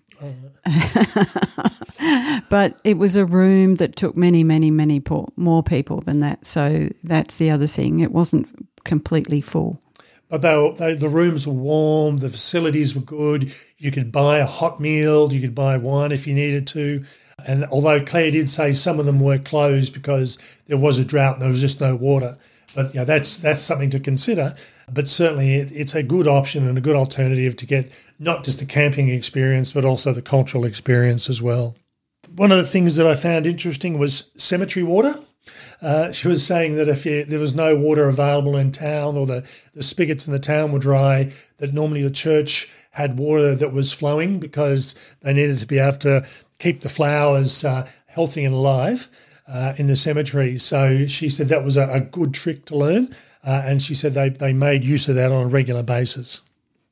But it was a room that took many more people than that. So that's the other thing. It wasn't completely full. But the rooms were warm, the facilities were good. You could buy a hot meal, you could buy wine if you needed to. And although Claire did say some of them were closed because there was a drought and there was just no water. But that's something to consider. But certainly it's a good option and a good alternative to get not just the camping experience but also the cultural experience as well. One of the things that I found interesting was cemetery water. She was saying that if there was no water available in town or the spigots in the town were dry, that normally the church had water that was flowing because they needed to be able to keep the flowers healthy and alive in the cemetery. So she said that was a good trick to learn, and she said they made use of that on a regular basis.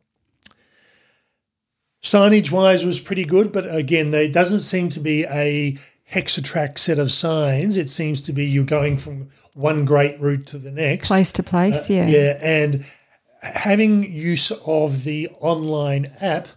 Signage-wise was pretty good, but again, there doesn't seem to be a Hexatrack set of signs. It seems to be you're going from one great route to the next. Place to place, Yeah, and having use of the online app,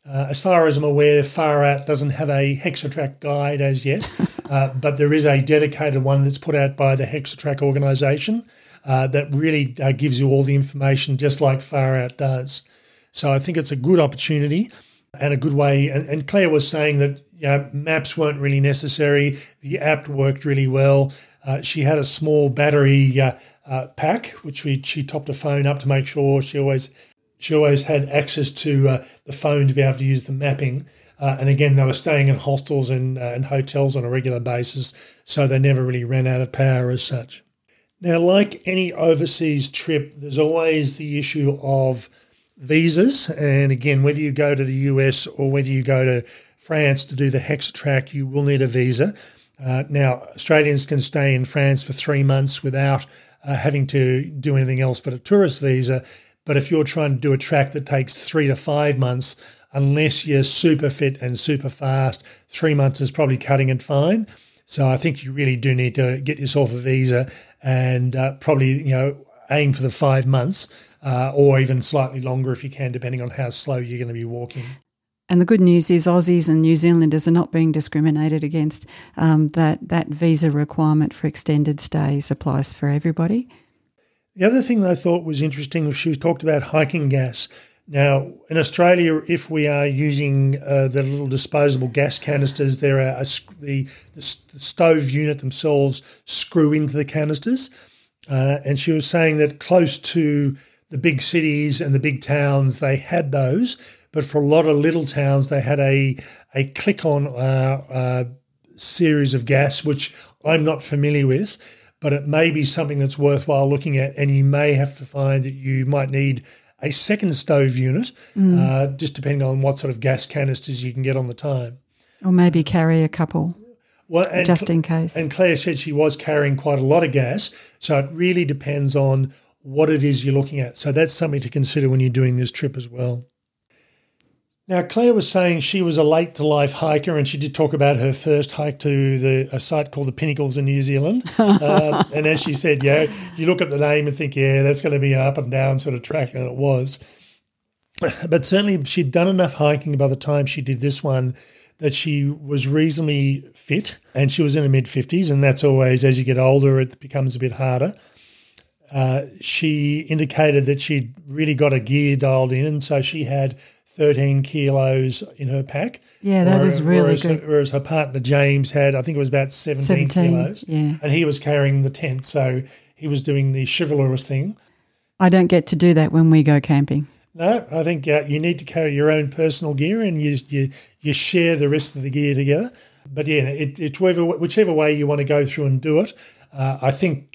As far as I'm aware, Far Out doesn't have a Hexatrack guide as yet, but there is a dedicated one that's put out by the Hexatrack organisation that really gives you all the information just like Far Out does. So I think it's a good opportunity and a good way. And Claire was saying that maps weren't really necessary. The app worked really well. She had a small battery pack, which she topped a phone up to make sure she always had access to the phone to be able to use the mapping. And again, they were staying in hostels and hotels on a regular basis, so they never really ran out of power as such. Now, like any overseas trip, there's always the issue of visas. And again, whether you go to the US or whether you go to France to do the Hexatrack, you will need a visa. Now, Australians can stay in France for 3 months without having to do anything else but a tourist visa. But if you're trying to do a track that takes 3 to 5 months, unless you're super fit and super fast, 3 months is probably cutting it fine. So I think you really do need to get yourself a visa and probably, aim for the 5 months or even slightly longer if you can, depending on how slow you're going to be walking. And the good news is Aussies and New Zealanders are not being discriminated against. That visa requirement for extended stays applies for everybody. The other thing that I thought was interesting was she talked about hiking gas. Now, in Australia, if we are using the little disposable gas canisters, there are the stove unit themselves screw into the canisters. And she was saying that close to the big cities and the big towns, they had those. But for a lot of little towns, they had a click-on series of gas, which I'm not familiar with. But it may be something that's worthwhile looking at, and you may have to find that you might need a second stove unit, just depending on what sort of gas canisters you can get on the time. Or maybe carry a couple, just in case. And Claire said she was carrying quite a lot of gas, so it really depends on what it is you're looking at. So that's something to consider when you're doing this trip as well. Now, Claire was saying she was a late-to-life hiker, and she did talk about her first hike to a site called the Pinnacles in New Zealand. And as she said, you look at the name and think, that's going to be an up and down sort of track, and it was. But certainly she'd done enough hiking by the time she did this one that she was reasonably fit, and she was in her mid-50s, and that's always, as you get older, it becomes a bit harder. She indicated that she'd really got her gear dialed in, and so she had 13 kilos in her pack. Yeah, that was really good. Whereas her partner James had, I think it was about 17 kilos. Yeah. And he was carrying the tent, so he was doing the chivalrous thing. I don't get to do that when we go camping. No, I think you need to carry your own personal gear, and you share the rest of the gear together. But it's whichever way you want to go through and do it. I think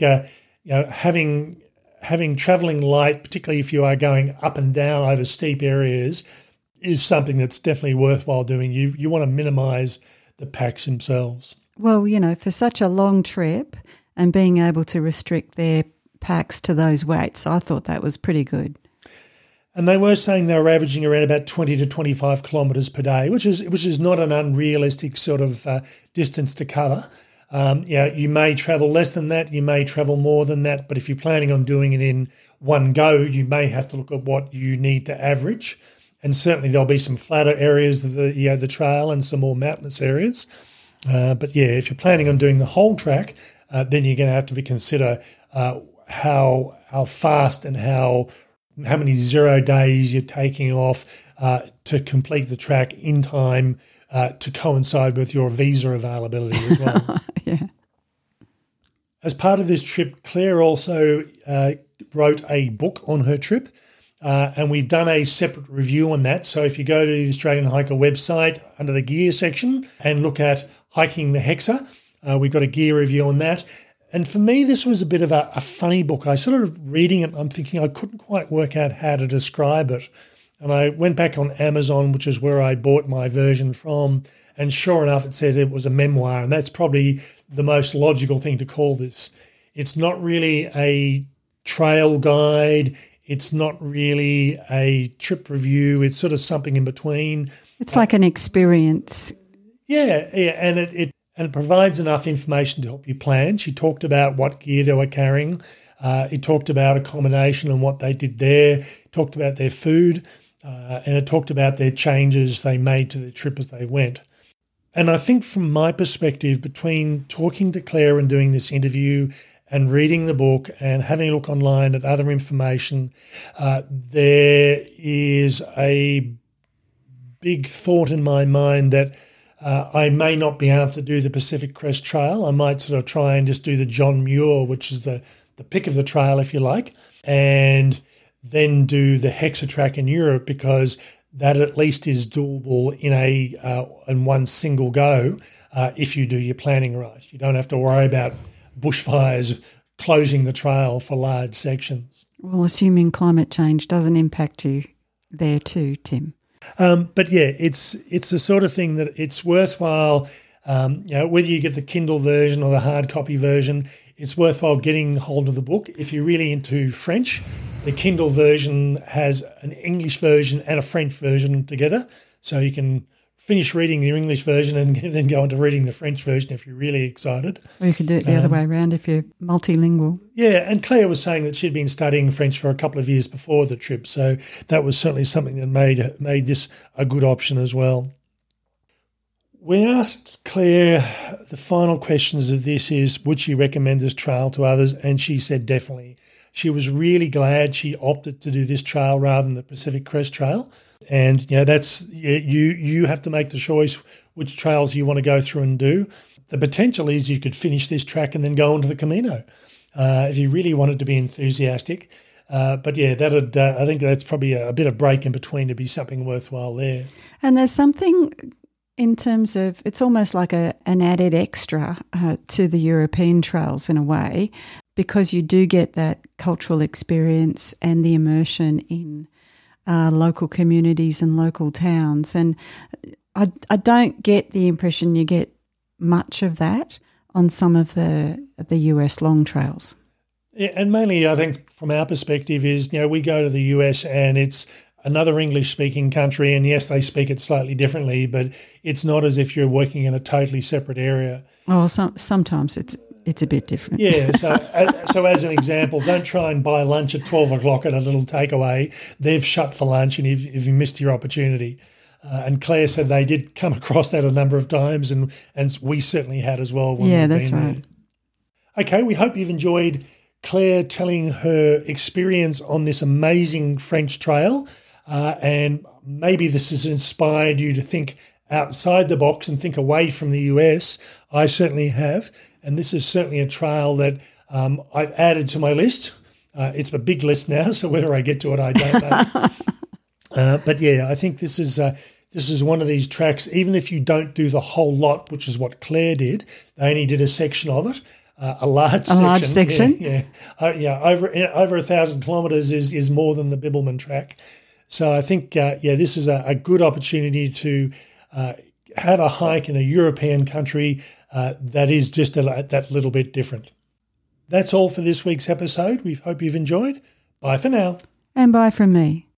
having travelling light, particularly if you are going up and down over steep areas, is something that's definitely worthwhile doing. You want to minimise the packs themselves. Well, for such a long trip and being able to restrict their packs to those weights, I thought that was pretty good. And they were saying they were averaging around about 20 to 25 kilometres per day, which is not an unrealistic sort of distance to cover. You may travel less than that, you may travel more than that, but if you're planning on doing it in one go, you may have to look at what you need to average. And certainly there'll be some flatter areas of the trail and some more mountainous areas. But if you're planning on doing the whole track, then you're going to have to consider how fast and how many 0 days you're taking off to complete the track in time to coincide with your visa availability as well. Yeah. As part of this trip, Claire also wrote a book on her trip, and we've done a separate review on that. So if you go to the Australian Hiker website under the gear section and look at hiking the Hexa, we've got a gear review on that. And for me, this was a bit of a funny book. I sort of reading it, I'm thinking I couldn't quite work out how to describe it. And I went back on Amazon, which is where I bought my version from, and sure enough, it said it was a memoir, and that's probably the most logical thing to call this. It's not really a trail guide. It's not really a trip review. It's sort of something in between. It's like an experience. Yeah, and it provides enough information to help you plan. She talked about what gear they were carrying. It talked about accommodation and what they did there. It talked about their food. and it talked about their changes they made to the trip as they went. And I think from my perspective, between talking to Claire and doing this interview and reading the book and having a look online at other information, there is a big thought in my mind that I may not be able to do the Pacific Crest Trail. I might sort of try and just do the John Muir, which is the pick of the trail, if you like, and then do the Hexatrack in Europe, because that at least is doable in one single go if you do your planning right. You don't have to worry about bushfires closing the trail for large sections. Well, assuming climate change doesn't impact you there too, Tim. But yeah, it's the sort of thing that it's worthwhile, whether you get the Kindle version or the hard copy version, it's worthwhile getting hold of the book. If you're really into French, the Kindle version has an English version and a French version together, so you can finish reading the English version and then go on to reading the French version if you're really excited. Or you could do it the other way around if you're multilingual. Yeah, and Claire was saying that she'd been studying French for a couple of years before the trip, so that was certainly something that made this a good option as well. We asked Claire, the final questions of this is, would she recommend this trail to others? And she said definitely. She was really glad she opted to do this trail rather than the Pacific Crest Trail. And that's you have to make the choice which trails you want to go through and do. The potential is you could finish this track and then go onto the Camino if you really wanted to be enthusiastic. But yeah, I think that's probably a bit of break in between to be something worthwhile there. And there's something in terms of, it's almost like an added extra to the European trails in a way, because you do get that cultural experience and the immersion in local communities and local towns. And I don't get the impression you get much of that on some of the US long trails. Yeah, and mainly I think from our perspective is, we go to the US and it's another English-speaking country, and yes, they speak it slightly differently, but it's not as if you're working in a totally separate area. Oh, sometimes it's a bit different. Yeah, so as an example, don't try and buy lunch at 12 o'clock at a little takeaway. They've shut for lunch and you've missed your opportunity. And Claire said they did come across that a number of times, and we certainly had as well. Yeah, that's right. There. Okay, we hope you've enjoyed Claire telling her experience on this amazing French trail, and maybe this has inspired you to think outside the box and think away from the US. I certainly have, and this is certainly a trail that I've added to my list. It's a big list now, so whether I get to it, I don't know. But yeah, I think this is one of these tracks, even if you don't do the whole lot, which is what Claire did, they only did a section of it. A large section. Yeah. Over 1,000 kilometres is more than the Bibbulmun track. So I think, this is a good opportunity to have a hike in a European country that is just that little bit different. That's all for this week's episode. We hope you've enjoyed. Bye for now. And bye from me.